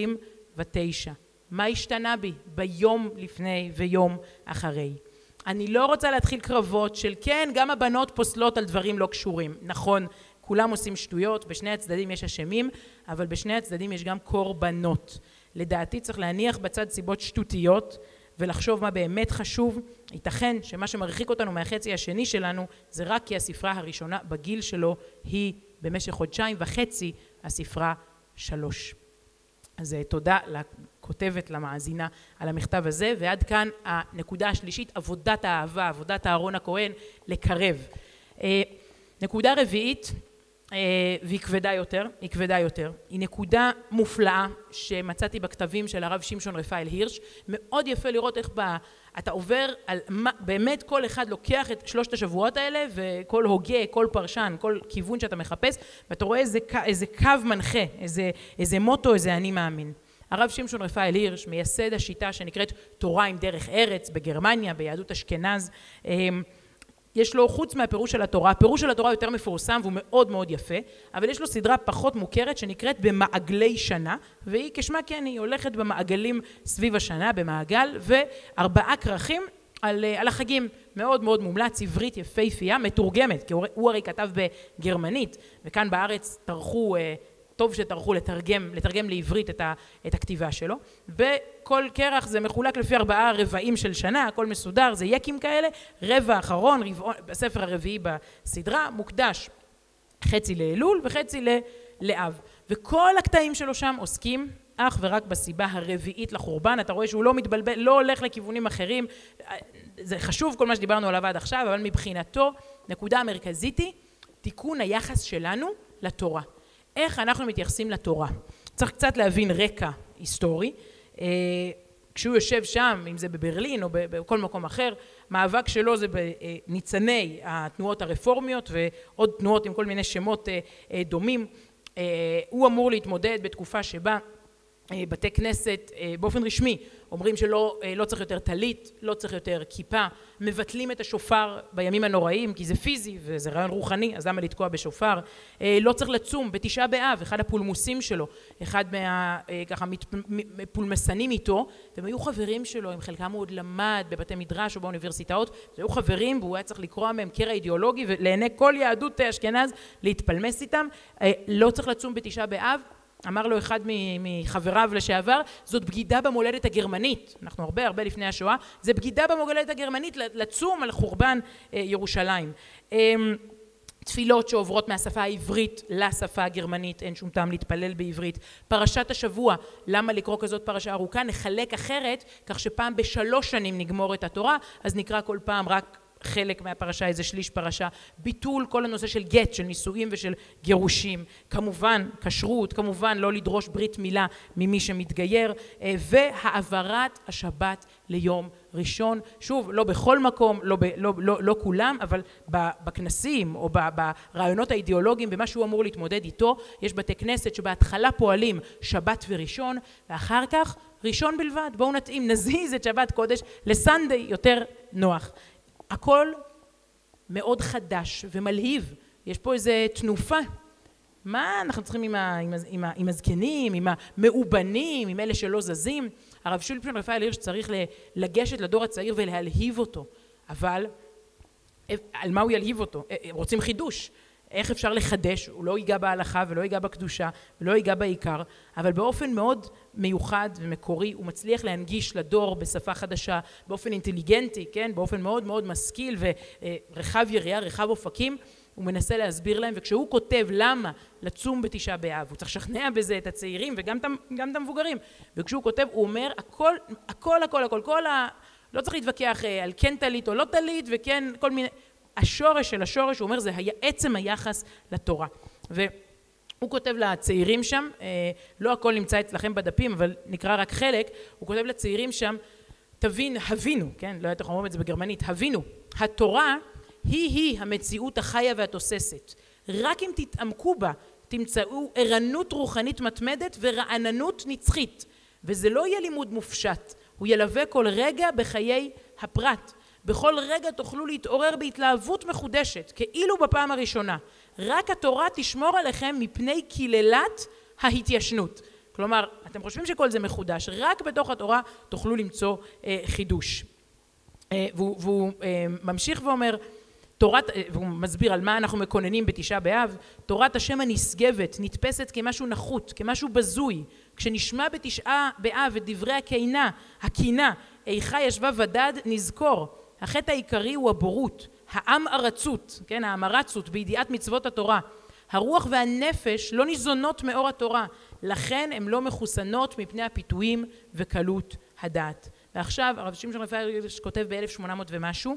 29. מה השתנה בי ביום לפני ויום אחרי? אני לא רוצה להתחיל קרבות של כן, גם הבנות פוסלות על דברים לא קשורים. נכון, כולם עושים שטויות, בשני הצדדים יש אשמים, אבל בשני הצדדים יש גם קורבנות. לדעתי צריך להניח בצד סיבות שטותיות ולחשוב מה באמת חשוב. ייתכן שמה שמרחיק אותנו מהחצי השני שלנו זה רק כי הספרה הראשונה בגיל שלו היא במשך 1.5 חודשים הספרה 3. אז תודה לכותבת, למאזינה על המכתב הזה, ועד כאן הנקודה השלישית, עבודת האהבה, עבודת אהרון הכהן, לקרב. נקודה רביעית, והיא כבדה יותר, היא נקודה מופלאה שמצאתי בכתבים של הרב שמשון רפאל הירש. מאוד יפה לראות איך אתה עובר על באמת כל אחד לוקח את 3 השבועות האלה, וכל הוגה, כל פרשן, כל כיוון שאתה מחפש, ואתה רואה איזה קו מנחה, איזה מוטו, איזה אני מאמין. הרב שמשון רפאל הירש מייסד השיטה שנקראת תורה עם דרך ארץ בגרמניה, ביהדות אשכנז. יש לו, חוץ מהפירוש של התורה, הפירוש של התורה יותר מפורסם והוא מאוד מאוד יפה, אבל יש לו סדרה פחות מוכרת שנקראת במעגלי שנה, והיא כשמה כן, היא הולכת במעגלים סביב השנה, במעגל, ו4 כרכים על החגים. מאוד מאוד מומלץ, עברית יפהפייה, מתורגמת, כי הוא הרי כתב בגרמנית, וכאן בארץ טוב שטרחו לתרגם לעברית את הכתיבה שלו, וכל קרח זה מחולק לפי 4 רבעים של שנה, הכל מסודר, זה יקים כאלה, רבע האחרון, בספר הרביעי בסדרה, מוקדש חצי לאלול וחצי לאב. וכל הקטעים שלו שם עוסקים אך ורק בסיבה הרביעית לחורבן. אתה רואה שהוא לא מתבלבל, לא הולך לכיוונים אחרים. זה חשוב כל מה שדיברנו עליו עד עכשיו, אבל מבחינתו, נקודה המרכזית היא תיקון היחס שלנו לתורה. איך אנחנו מתייחסים לתורה? צריך קצת להבין רקע היסטורי. כשהוא יושב שם, אם זה בברלין או בכל מקום אחר, מאבק שלו זה בניצני התנועות הרפורמיות ועוד תנועות עם כל מיני שמות דומים. הוא אמור להתמודד בתקופה שבה בתי כנסת באופן רשמי אומרים שלא צריך יותר טלית, לא צריך יותר כיפה, מבטלים את השופר בימים הנוראים כי זה פיזי וזה רעיון רוחני, אז למה לתקוע בשופר? לא צריך לצום בתשעה באב, אחד הפולמוסים שלו, אחד ככה פולמסנים איתו, והם היו חברים שלו, עם חלקם הוא עוד למד בבתי מדרש או באוניברסיטאות, היו חברים והוא היה צריך לקרוא מהם קרע אידיאולוגי ולעיני כל יהדות אשכנז להתפלמס איתם. לא צריך לצום בתשעה באב, אמר לו אחד מחבריו לשעבר, זאת בגידה במולדת הגרמנית, אנחנו הרבה לפני השואה, זה בגידה במולדת הגרמנית לצום על חורבן ירושלים. תפילות שעוברות מהשפה העברית לשפה הגרמנית, אין שום טעם להתפלל בעברית. פרשת השבוע, למה לקרוא כזאת פרשה ארוכה? נחלק אחרת, כך שפעם ב3 שנים נגמור את התורה, אז נקרא כל פעם רק חלק מהפרשה, איזה שליש פרשה. ביטול כל הנושא של גט, של נישואים ושל גירושים. כמובן, כשרות, כמובן לא לדרוש ברית מילה ממי שמתגייר, והעברת השבת ליום ראשון. שוב, לא בכל מקום, לא כולם, אבל בכנסים או ברעיונות האידיאולוגיים, במה שהוא אמור להתמודד איתו, יש בתי כנסת שבהתחלה פועלים שבת וראשון, ואחר כך ראשון בלבד. בואו נתאים, נזיז את שבת קודש לסנדיי, יותר נוח. הכל מאוד חדש ומלהיב, יש פה איזה תנופה. מה אנחנו צריכים עם הזקנים, עם המאובנים, עם אלה שלא זזים? הרב שולפן רפאל הירש צריך לגשת לדור הצעיר ולהלהיב אותו, אבל על מה הוא ילהיב אותו? רוצים חידוש. איך אפשר לחדש? הוא לא ייגע בהלכה ולא ייגע בקדושה ולא ייגע בעיקר, אבל באופן מאוד מיוחד ומקורי הוא מצליח להנגיש לדור בשפה חדשה, באופן אינטליגנטי, כן? באופן מאוד מאוד משכיל ורחב יריעה, רחב אופקים, הוא מנסה להסביר להם, וכשהוא כותב למה לצום בתשעה באב, הוא צריך לשכנע בזה את הצעירים וגם את המבוגרים, וכשהוא כותב הוא אומר הכל, לא צריך להתווכח על כן טלית או לא טלית וכן כל מיני, השורש של השורש, הוא אומר, זה עצם היחס לתורה. והוא כותב לצעירים שם, לא הכל נמצא אצלכם בדפים, אבל נקרא רק חלק, הוא כותב לצעירים שם, הבינו, כן? לא יודעת איך אומרים את זה בגרמנית, הבינו, התורה היא המציאות החיה והתוססת. רק אם תתעמקו בה, תמצאו ערנות רוחנית מתמדת ורעננות נצחית. וזה לא יהיה לימוד מופשט, הוא ילווה כל רגע בחיי הפרט. בכל רגע תוכלו להתעורר בהתלהבות מחודשת, כאילו בפעם הראשונה. רק התורה תשמור עליכם מפני קללת ההתיישנות. כלומר, אתם חושבים שכל זה מחודש, רק בתוך התורה תוכלו למצוא חידוש. והוא ממשיך ואומר, והוא מסביר על מה אנחנו מקוננים בתשעה באב, תורת השם הנשגבת נתפסת כמשהו נחות, כמשהו בזוי. כשנשמע בתשעה באב את דברי הקינה, איכה ישבה ודד, נזכור. החטא העיקרי הוא הבורות, העם-ארצות, כן, העם-ארצות בידיעת מצוות התורה. הרוח והנפש לא ניזונות מאור התורה, לכן הן לא מחוסנות מפני הפיתויים וקלות הדעת. ועכשיו הרב שמשון רפאל הירש כותב ב-1800 ומשהו,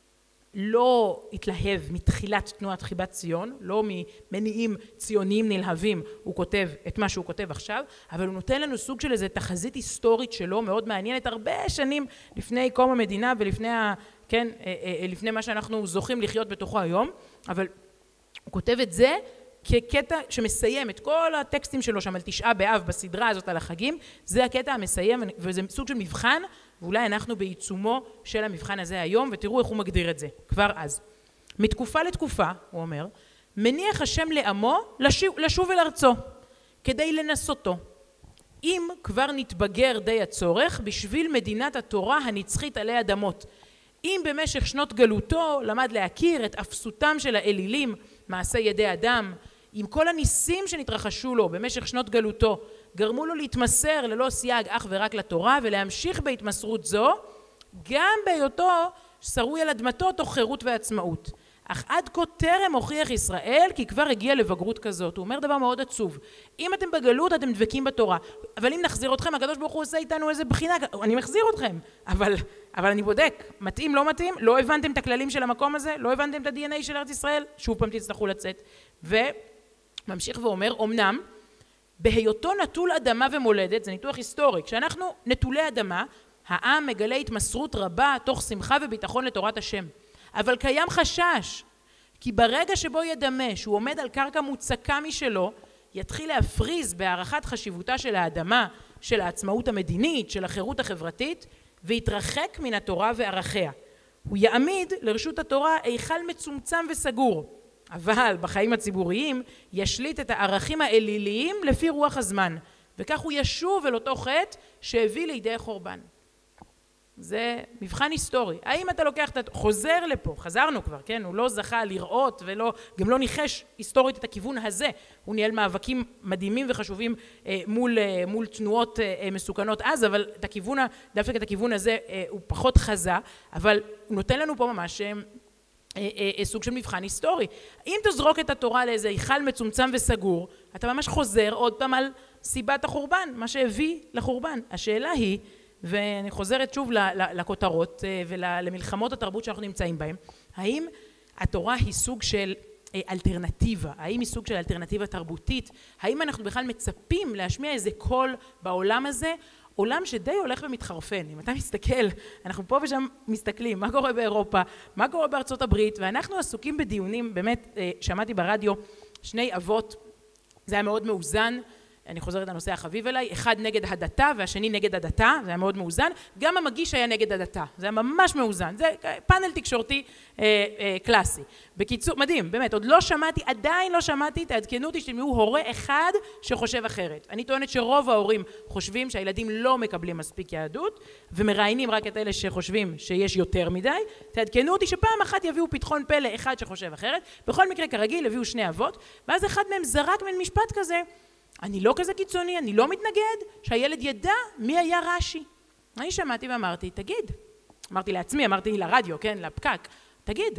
לא התלהב מתחילת תנועת חיבת ציון, לא ממניעים ציוניים נלהבים, הוא כותב את מה שהוא כותב עכשיו, אבל הוא נותן לנו סוג של איזו תחזית היסטורית שלו, מאוד מעניינת, הרבה שנים לפני קום המדינה ולפני כן, לפני מה שאנחנו זוכים לחיות בתוכו היום, אבל הוא כותב את זה כקטע שמסיים את כל הטקסטים שלו שם על תשעה באב בסדרה הזאת על החגים, זה הקטע המסיים, וזה סוג של מבחן, ואולי אנחנו בעיצומו של המבחן הזה היום, ותראו איך הוא מגדיר את זה, כבר אז. מתקופה לתקופה, הוא אומר, מניח השם לעמו לשוב אל ארצו, כדי לנסותו. אם כבר נתבגר די הצורך, בשביל מדינת התורה הנצחית עלי אדמות. אם במשך שנות גלותו למד להכיר את אפסותם של האלילים, מעשה ידי אדם, עם כל הניסים שנתרחשו לו במשך שנות גלותו, גרמו לו להתמסר ללא סייג אך ורק לתורה, ולהמשיך בהתמסרות זו, גם בהיותו שרוי על אדמתו תוך חירות ועצמאות. אך עד כה טרם הוכיח ישראל כי כבר הגיע לבגרות כזאת. הוא אומר דבר מאוד עצוב. אם אתם בגלות אתם דבקים בתורה, אבל אם נחזיר אתכם, הקדוש ברוך הוא עושה איתנו איזה בחינה, אני מחזיר אתכם, אבל אני בודק, מתאים, לא מתאים, לא הבנתם את הכללים של המקום הזה, לא הבנתם את ה-DNA של ארץ ישראל, שוב פעם תצטרכו לצאת. וממשיך ואומר, אמנם, בהיותו נטול אדמה ומולדת, זה ניתוח היסטורי, כשאנחנו נטולי אדמה, העם מגלה התמסרות רבה תוך שמחה וביטחון לתורת השם. אבל קיים חשש, כי ברגע שבו ידמה שהוא עומד על קרקע מוצקה משלו, יתחיל להפריז בהערכת חשיבותה של האדמה, של העצמאות המדינית, של החירות החברתית, ויתרחק מן התורה וערכיה. הוא יעמיד לרשות התורה היכל מצומצם וסגור, אבל בחיים הציבוריים ישליט את הערכים האליליים לפי רוח הזמן, וכך הוא ישוב אל אותו חטא שהביא לידי חורבן. זה מבחן היסטורי. האם אתה לוקח את... חוזר לפה, חזרנו כבר, כן? הוא לא זכה לראות גם לא ניחש היסטורית את הכיוון הזה. הוא ניהל מאבקים מדהימים וחשובים מול תנועות מסוכנות אז, אבל דווקא את הכיוון הזה הוא פחות חזה, אבל הוא נותן לנו פה ממש סוג של מבחן היסטורי. אם תזרוק את התורה לאיזה היכל מצומצם וסגור, אתה ממש חוזר עוד פעם על סיבת החורבן, מה שהביא לחורבן. השאלה היא, ואני חוזרת שוב לכותרות ולמלחמות התרבות שאנחנו נמצאים בהן, האם התורה היא סוג של אלטרנטיבה? האם היא סוג של אלטרנטיבה תרבותית? האם אנחנו בכלל מצפים להשמיע איזה קול בעולם הזה? עולם שדי הולך ומתחרפן. אם אתה מסתכל, אנחנו פה ושם מסתכלים, מה קורה באירופה, מה קורה בארצות הברית, ואנחנו עסוקים בדיונים, באמת שמעתי ברדיו שני אבות, זה היה מאוד מאוזן, אני חוזרת לנושא החביב אליי, אחד נגד הדתה והשני נגד הדתה, זה היה מאוד מאוזן, גם המגיש היה נגד הדתה, זה היה ממש מאוזן, זה פאנל תקשורתי קלאסי. בקיצור, מדהים, באמת, עדיין לא שמעתי, תעדכנו אותי שתמיעו הורה אחד שחושב אחרת. אני טוענת שרוב ההורים חושבים שהילדים לא מקבלים מספיק יהדות, ומראיינים רק את אלה שחושבים שיש יותר מדי, תעדכנו אותי שפעם אחת יביאו פתחון פלא אחד שחושב אחרת, בכל מקרה כרגיל הביאו שני אבות, ואז אחד מהם זרק מן משפט כזה, אני לא כזה קיצוני, אני לא מתנגד שהילד ידע מי היה רש"י. אני שמעתי ואמרתי, תגיד, אמרתי לעצמי, אמרתי לרדיו, כן, לפקק, תגיד,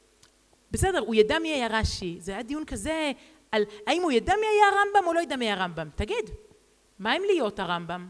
בסדר, הוא ידע מי היה רש"י, זה היה דיון כזה על האם הוא ידע מי היה הרמב"ם או לא ידע מי היה הרמב"ם. תגיד, מה אם להיות הרמב"ם?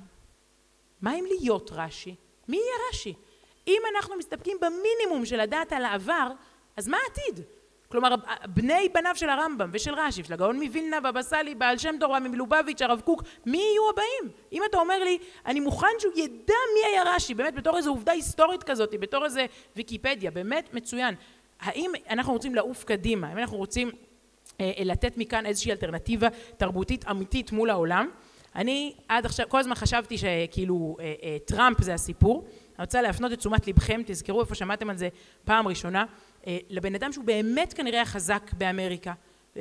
מה אם להיות רש"י? מי יהיה רש"י? אם אנחנו מסתפקים במינימום של הדעת על העבר, אז מה העתיד? כלומר, בניו של הרמב"ם ושל רש"י, של הגאון מווילנה, בבא סאלי, בעל שם טוב, מלובביץ', הרב קוק, מי יהיו הבאים? אם אתה אומר לי, אני מוכן שהוא ידע מי היה רש"י, באמת בתור איזו עובדה היסטורית כזאת, בתור איזה ויקיפדיה, באמת מצוין. האם אנחנו רוצים לעוף קדימה? האם אנחנו רוצים לתת מכאן איזושהי אלטרנטיבה תרבותית אמיתית מול העולם? אני עד עכשיו, כל הזמן חשבתי שכאילו טראמפ זה הסיפור. אני רוצה להפנות את תשומת לבכם, תזכרו איפה שמעתם על זה פעם ראשונה, לבן אדם שהוא באמת כנראה חזק באמריקה,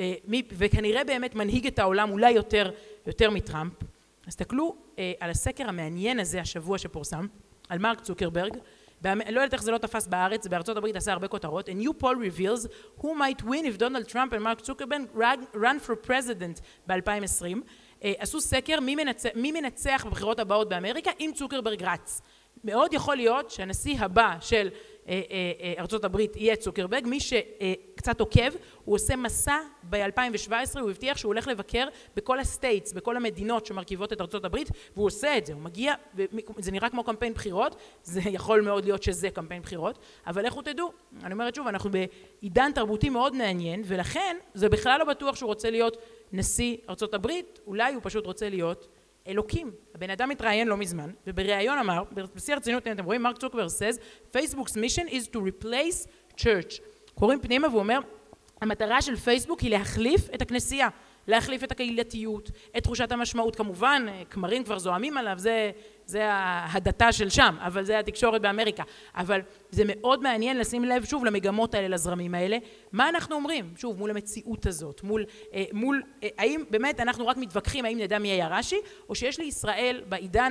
וכנראה באמת מנהיג את העולם אולי יותר מטראמפ. אז תסתכלו על הסקר המעניין הזה השבוע שפורסם, על מרק צוקרברג, לא יודעת איך זה לא תפס בארץ, בארצות הברית עשה הרבה כותרות, A new poll reveals who might win if Donald Trump and Mark Zuckerberg run for president ב-2020. עשו סקר מי מנצח בבחירות הבאות באמריקה אם צוקרברג רץ. מאוד יכול להיות שהנשיא הבא של ארצות הברית יהיה צוקרברג, מי שקצת עוקב, הוא עושה מסע ב-2017, הוא הבטיח שהוא הולך לבקר בכל הסטייטס, בכל המדינות שמרכיבות את ארצות הברית, והוא עושה את זה, הוא מגיע, זה נראה כמו קמפיין בחירות, זה יכול מאוד להיות שזה קמפיין בחירות, אבל איך הוא תדעו? אני אומרת שוב, אנחנו בעידן תרבותי מאוד מעניין, ולכן זה בכלל לא בטוח שהוא רוצה להיות נשיא ארצות הברית, אולי הוא פשוט רוצה להיות אלוקים. הבן אדם מתראיין לא מזמן, ובראיון אמר, בשיא הרצינות, אתם רואים, מרק צוקרברג says, Facebook's mission is to replace church. קוראים פנימה והוא אומר, המטרה של פייסבוק היא להחליף את הכנסייה, להחליף את הקהילתיות, את תחושת המשמעות. כמובן, כמרים כבר זוהמים עליו, זה ההדתה של שם, אבל זה התקשורת באמריקה. אבל זה מאוד מעניין לשים לב שוב למגמות האלה, לזרמים האלה. מה אנחנו אומרים? שוב, מול המציאות הזאת, מול האם באמת אנחנו רק מתווכחים, האם נדע מי היה רש"י, או שיש לישראל בעידן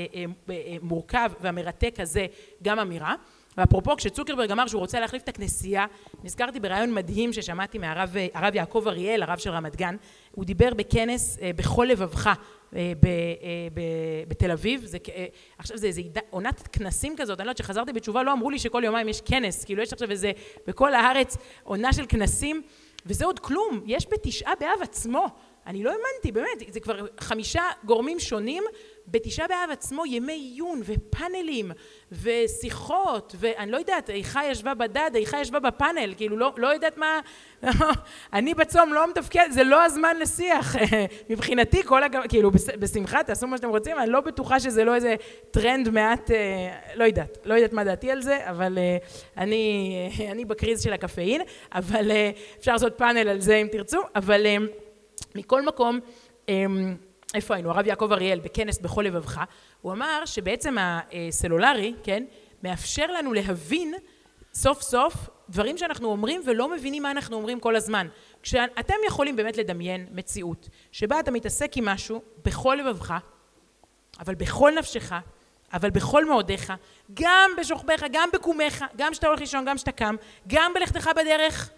המורכב והמרתק הזה גם אמירה. ואפרופו, כשצוקרברג אמר שהוא רוצה להחליף את הכנסייה, נזכרתי ברעיון מדהים ששמעתי מהרב יעקב אריאל, הרב של רמת גן. הוא דיבר בכנס בכל לבבך בתל אביב, עכשיו זה עונת כנסים כזאת, אני לא יודעת שחזרתי בתשובה, לא אמרו לי שכל יומיים יש כנס, כאילו יש עכשיו איזה, בכל הארץ עונה של כנסים, וזה עוד כלום, יש בתשעה באב עצמו, אני לא האמנתי, באמת, זה כבר 5 גורמים שונים, בתשעה באב עצמו ימי עיון ופאנלים ושיחות, ואני לא יודעת, איכה ישבה בדד, איכה ישבה בפאנל, כאילו לא יודעת מה, אני בצום לא מתפקד, זה לא הזמן לשיח, מבחינתי כאילו בשמחה, תעשו מה שאתם רוצים, אני לא בטוחה שזה לא איזה טרנד מעט, לא יודעת מה דעתי על זה, אבל אני בקריז של הקפאין, אבל אפשר לעשות פאנל על זה אם תרצו, אבל מכל מקום, איפה היינו? הרב יעקב אריאל בכנס בכל לבבך, הוא אמר שבעצם הסלולרי, כן, מאפשר לנו להבין סוף סוף דברים שאנחנו אומרים ולא מבינים מה אנחנו אומרים כל הזמן. כשאתם יכולים באמת לדמיין מציאות שבה אתה מתעסק עם משהו בכל לבבך, אבל בכל נפשך, אבל בכל מאודיך, גם בשוכבך, גם בקומך, גם כשאתה הולך לישון, גם כשאתה קם, גם בלכתך בדרך,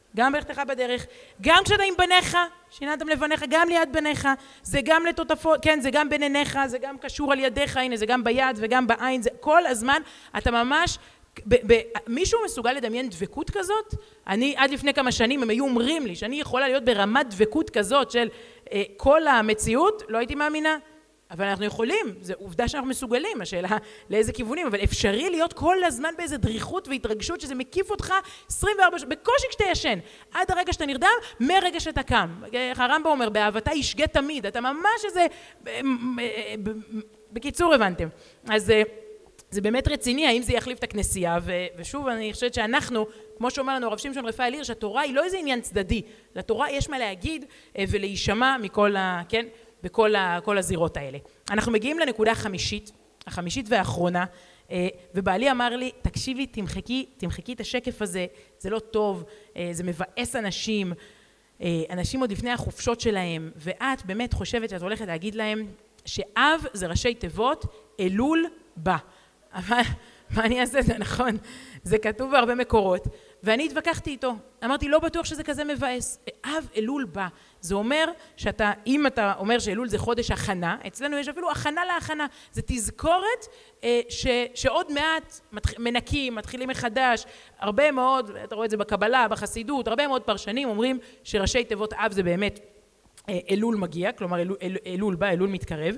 גם כשאתה עם בניך, שיננתם לבניך, גם ליד בניך, זה גם לתותפות, כן, זה גם בין עיניך, זה גם קשור על ידיך, הנה, זה גם ביד וגם בעין, זה כל הזמן, אתה ממש, מישהו מסוגל לדמיין דבקות כזאת? אני, עד לפני כמה שנים, הם היו אומרים לי שאני יכולה להיות ברמת דבקות כזאת של כל המציאות, לא הייתי מאמינה, אבל אנחנו יכולים, זו עובדה שאנחנו מסוגלים, השאלה לאיזה כיוונים, אבל אפשרי להיות כל הזמן באיזה דריכות והתרגשות שזה מקיף אותך 24 שעות, בקושי כשאתה ישן, עד הרגע שאתה נרדם, מרגע שאתה קם. הרמב"ם אומר, באהבתה ישגה תמיד, אתה ממש איזה, בקיצור הבנתם. אז זה באמת רציני, האם זה יחליף את הכנסייה, ושוב אני חושבת שאנחנו, כמו שאומר לנו הרב שמשון רפאל הירש, שהתורה היא לא איזה עניין צדדי, לתורה יש מה להגיד ולהישמע מכל כן? בכל הזירות האלה. אנחנו מגיעים לנקודה החמישית והאחרונה, ובעלי אמר לי, תקשיבי, תמחקי את השקף הזה, זה לא טוב, זה מבאס אנשים, אנשים עוד לפני החופשות שלהם, ואת באמת חושבת שאת הולכת להגיד להם, שאב זה ראשי תיבות, אלול בא. אבל מה אני אעשה? זה נכון, זה כתוב בהרבה מקורות, ואני התווכחתי איתו, אמרתי לא בטוח שזה כזה מבאס, אב אלול בא, זה אומר שאתה, אם אתה אומר שאלול זה חודש הכנה, אצלנו יש אפילו הכנה להכנה, זה תזכורת שעוד מעט מנקים, מתחילים מחדש, הרבה מאוד, אתה רואה את זה בקבלה, בחסידות, הרבה מאוד פרשנים אומרים שראשי תיבות אב זה באמת אלול מגיע, כלומר אלול בא, אלול מתקרב,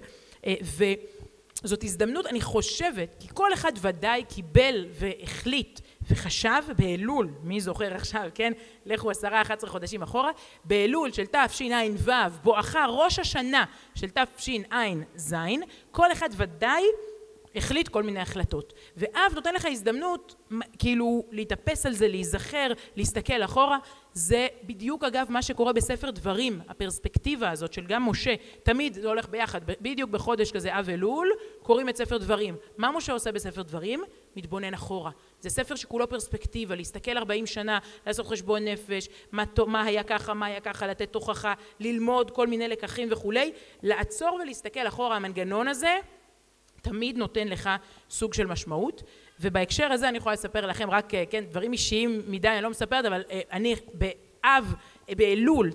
וזאת הזדמנות, אני חושבת, כי כל אחד ודאי קיבל והחליט וחשב באלול, מי זוכר עכשיו, כן? לכו 10-11 חודשים אחורה, באלול של תשע"ו, בואכה ראש השנה של תשע"ז, כל אחד ודאי החליט כל מיני החלטות. ואב נותן לך הזדמנות, כאילו, להתאפס על זה, להיזכר, להסתכל אחורה. זה בדיוק, אגב, מה שקורה בספר דברים, הפרספקטיבה הזאת של גם משה, תמיד זה הולך ביחד, בדיוק בחודש כזה אב אלול, קוראים את ספר דברים. מה משה עושה בספר דברים? מתבונן אחורה. זה ספר שכולו פרספקטיבה, להסתכל 40 שנה, לעשות חשבון נפש, מה היה ככה, לתת תוכחה, ללמוד כל מיני לקחים וכולי, לעצור ולהסתכל אחורה. המנגנון הזה תמיד נותן לך סוג של משמעות, ובהקשר הזה אני יכולה לספר לכם רק, כן, דברים אישיים מדי, אני לא מספרת, אבל אני באלול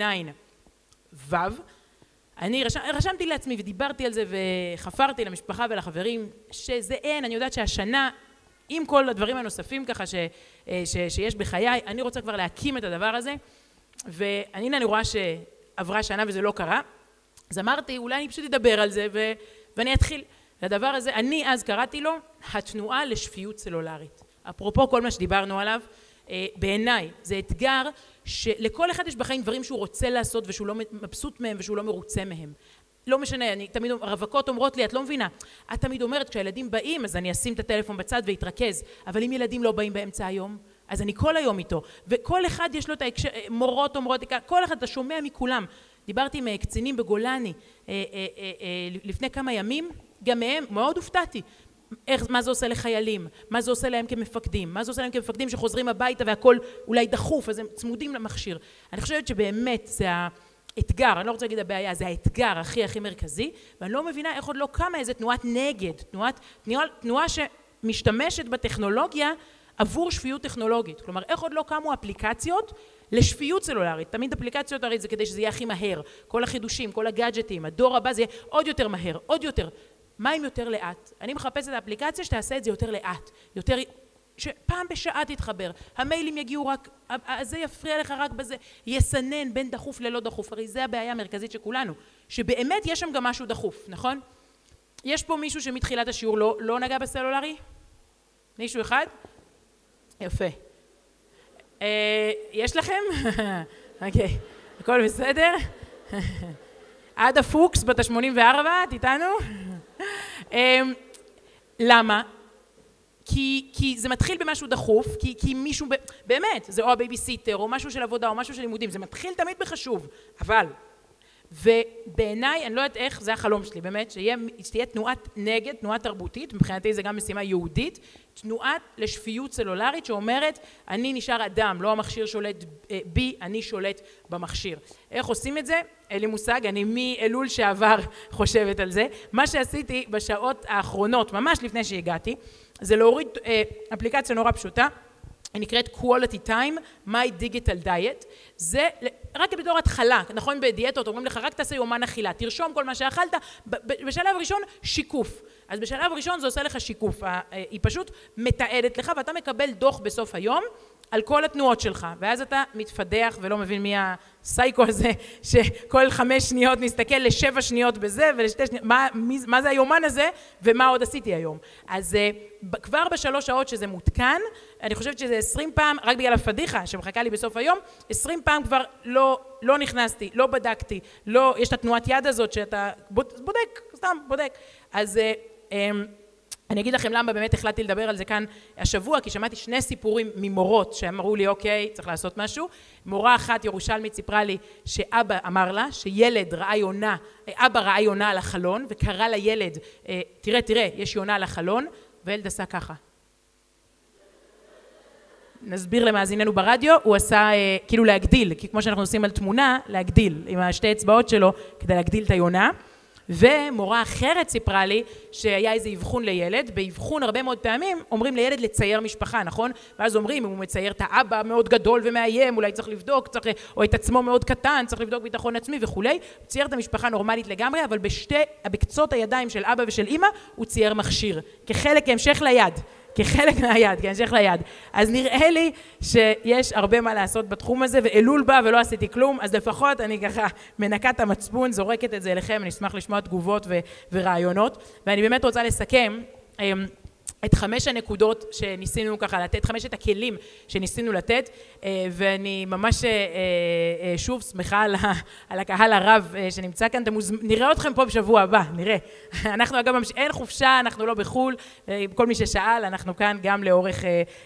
תשע"ו, אני רשמתי לעצמי ודיברתי על זה וחפרתי למשפחה ולחברים, שזה אין, אני יודעת שהשנה, עם כל הדברים הנוספים ככה שיש בחיי, אני רוצה כבר להקים את הדבר הזה, ואני רואה שעברה שנה וזה לא קרה, אז אמרתי, אולי אני פשוט אדבר על זה ואני אתחיל. לדבר הזה, אני אז קראתי לו, התנועה לשפיות סלולרית. אפרופו כל מה שדיברנו עליו, בעיניי זה אתגר שלכל אחד יש בחיים דברים שהוא רוצה לעשות ושהוא לא מבסוט מהם ושהוא לא מרוצה מהם. לא משנה, אני תמיד, רווקות אומרות לי, את לא מבינה, את תמיד אומרת, כשהילדים באים, אז אני אשים את הטלפון בצד ויתרכז, אבל אם ילדים לא באים באמצע היום, אז אני כל היום איתו, וכל אחד יש לו את ההקשר, מורות אומרות, כל אחד אתה שומע מכולם. דיברתי עם קצינים בגולני לפני כמה ימים, גם מהם מאוד הופתעתי, מה זה עושה לחיילים, מה זה עושה להם כמפקדים, מה זה עושה להם כמפקדים שחוזרים הביתה והכל אולי דחוף, אז הם צמודים למכשיר. אני חושבת שבאמת זה האתגר, אני לא רוצה להגיד הבעיה, זה האתגר הכי מרכזי, ואני לא מבינה איך עוד לא קמה איזה תנועת נגד, תנועה שמשתמשת בטכנולוגיה עבור שפיות טכנולוגית. כלומר, איך עוד לא קמו אפליקציות לשפיות סלולרית. תמיד אפליקציות הרי זה כדי שזה יהיה הכי מהר. כל החידושים, כל הגאדג'טים, הדור הבא זה יהיה עוד יותר מהר, עוד יותר. מה אם יותר לאט? אני מחפשת האפליקציה שתעשה את זה יותר לאט, יותר, שפעם בשעה תתחבר, המיילים יגיעו רק, זה יפריע לך רק בזה, יסנן בין דחוף ללא דחוף, הרי זה הבעיה המרכזית של כולנו, שבאמת יש שם גם משהו דחוף, נכון? יש פה מישהו שמתחילת השיעור לא נגע בסלולרי? מישהו אחד? יפה. יש לכם? אוקיי, הכל בסדר? עדה פוקס, בת ה-84, את איתנו? למה? כי זה מתחיל במשהו דחוף, כי מישהו, באמת, זה או הבייביסיטר, או משהו של עבודה, או משהו של לימודים, זה מתחיל תמיד בחשוב, אבל, ובעיניי, אני לא יודעת איך, זה החלום שלי, באמת, שתהיה תנועת נגד, תנועה תרבותית, מבחינתי זה גם משימה יהודית, תנועת לשפיות סלולרית שאומרת, אני נשאר אדם, לא המכשיר שולט בי, אני שולט במכשיר. איך עושים את זה? אין לי מושג, אני מאלול שעבר חושבת על זה. מה שעשיתי בשעות האחרונות, ממש לפני שהגעתי, זה להוריד אפליקציה נורא פשוטה, היא נקראת Quality Time, My Digital Diet, זה רק בתור התחלה, נכון בדיאטות, אומרים לך רק תעשה יומן אכילה, תרשום כל מה שאכלת, בשלב ראשון שיקוף, אז בשלב ראשון זה עושה לך שיקוף, היא פשוט מתעדת לך ואתה מקבל דוח בסוף היום על כל התנועות שלך, ואז אתה מתפדח ולא מבין מי הסייקו הזה, שכל 5 שניות נסתכל ל7 שניות בזה ול2 שניות, מה זה היומן הזה ומה עוד עשיתי היום. אז כבר ב3 שעות שזה מותקן, אני חושבת שזה 20 פעם, רק בגלל הפדיחה שמחכה לי בסוף היום, 20 פעם כבר לא נכנסתי, לא בדקתי, לא, יש את התנועת יד הזאת שאתה בודק, סתם בודק. אז אני אגיד לכם למה באמת החלטתי לדבר על זה כאן השבוע, כי שמעתי 2 סיפורים ממורות שאמרו לי, אוקיי, צריך לעשות משהו. מורה אחת, ירושלמית, סיפרה לי שאבא אמר לה, שילד ראה יונה, אבא ראה יונה על החלון, וקרא לילד, תראה, יש יונה על החלון, וילד עשה ככה. נסביר למאזיננו ברדיו, הוא עשה כאילו להגדיל, כי כמו שאנחנו עושים על תמונה, להגדיל עם 2 אצבעות שלו כדי להגדיל את היונה. ומורה אחרת סיפרה לי שהיה איזה אבחון לילד, באבחון הרבה מאוד פעמים אומרים לילד לצייר משפחה, נכון? ואז אומרים, אם הוא מצייר את האבא מאוד גדול ומאיים, אולי צריך לבדוק, או את עצמו מאוד קטן, צריך לבדוק ביטחון עצמי וכולי, הוא צייר את המשפחה נורמלית לגמרי, אבל בקצות הידיים של אבא ושל אמא, הוא צייר מכשיר, כהמשך ליד. כחלק מהיד, כהמשך ליד. אז נראה לי שיש הרבה מה לעשות בתחום הזה, ואלול בא ולא עשיתי כלום, אז לפחות אני ככה מנקת המצפון, זורקת את זה אליכם, אני אשמח לשמוע תגובות ורעיונות, ואני באמת רוצה לסכם את 5 הנקודות שניסינו ככה לתת, 5 הכלים שניסינו לתת, ואני ממש שוב שמחה על הקהל הרב שנמצא כאן, נראה אתכם פה בשבוע הבא, נראה. אנחנו אגב, אין חופשה, אנחנו לא בחול, כל מי ששאל, אנחנו כאן גם לאורך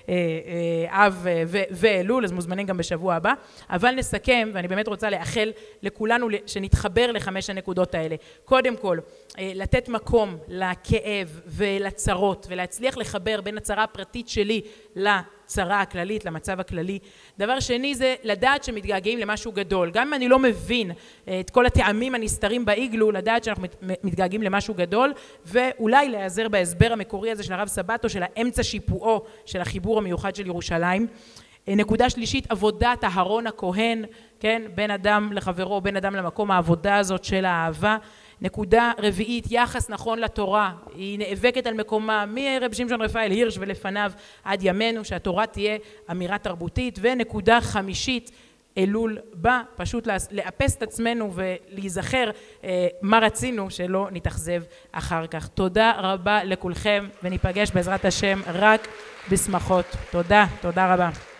אב ואלול, אז מוזמנים גם בשבוע הבא, אבל נסכם, ואני באמת רוצה לאחל לכולנו שנתחבר ל5 הנקודות האלה. קודם כל, לתת מקום לכאב ולצרות, ולהצליח לחבר בין הצרה הפרטית שלי לצרה הכללית, למצב הכללי. דבר שני זה לדעת שמתגעגעים למשהו גדול. גם אם אני לא מבין את כל הטעמים הנסתרים באיגלו, לדעת שאנחנו מתגעגעים למשהו גדול, ואולי להיעזר בהסבר המקורי הזה של הרב סבתו, של האמצע שיפועו, של החיבור המיוחד של ירושלים. נקודה שלישית, עבודת אהרון הכהן, כן? בין אדם לחברו, בין אדם למקום העבודה הזאת של האהבה. נקודה רביעית, יחס נכון לתורה, היא נאבקת על מקומה מרב שמשון רפאל הירש ולפניו עד ימינו, שהתורה תהיה אמירה תרבותית. ונקודה חמישית, אלול בא, פשוט לאפס את עצמנו ולהיזכר מה רצינו שלא נתאכזב אחר כך. תודה רבה לכולכם, וניפגש בעזרת השם רק בשמחות. תודה רבה.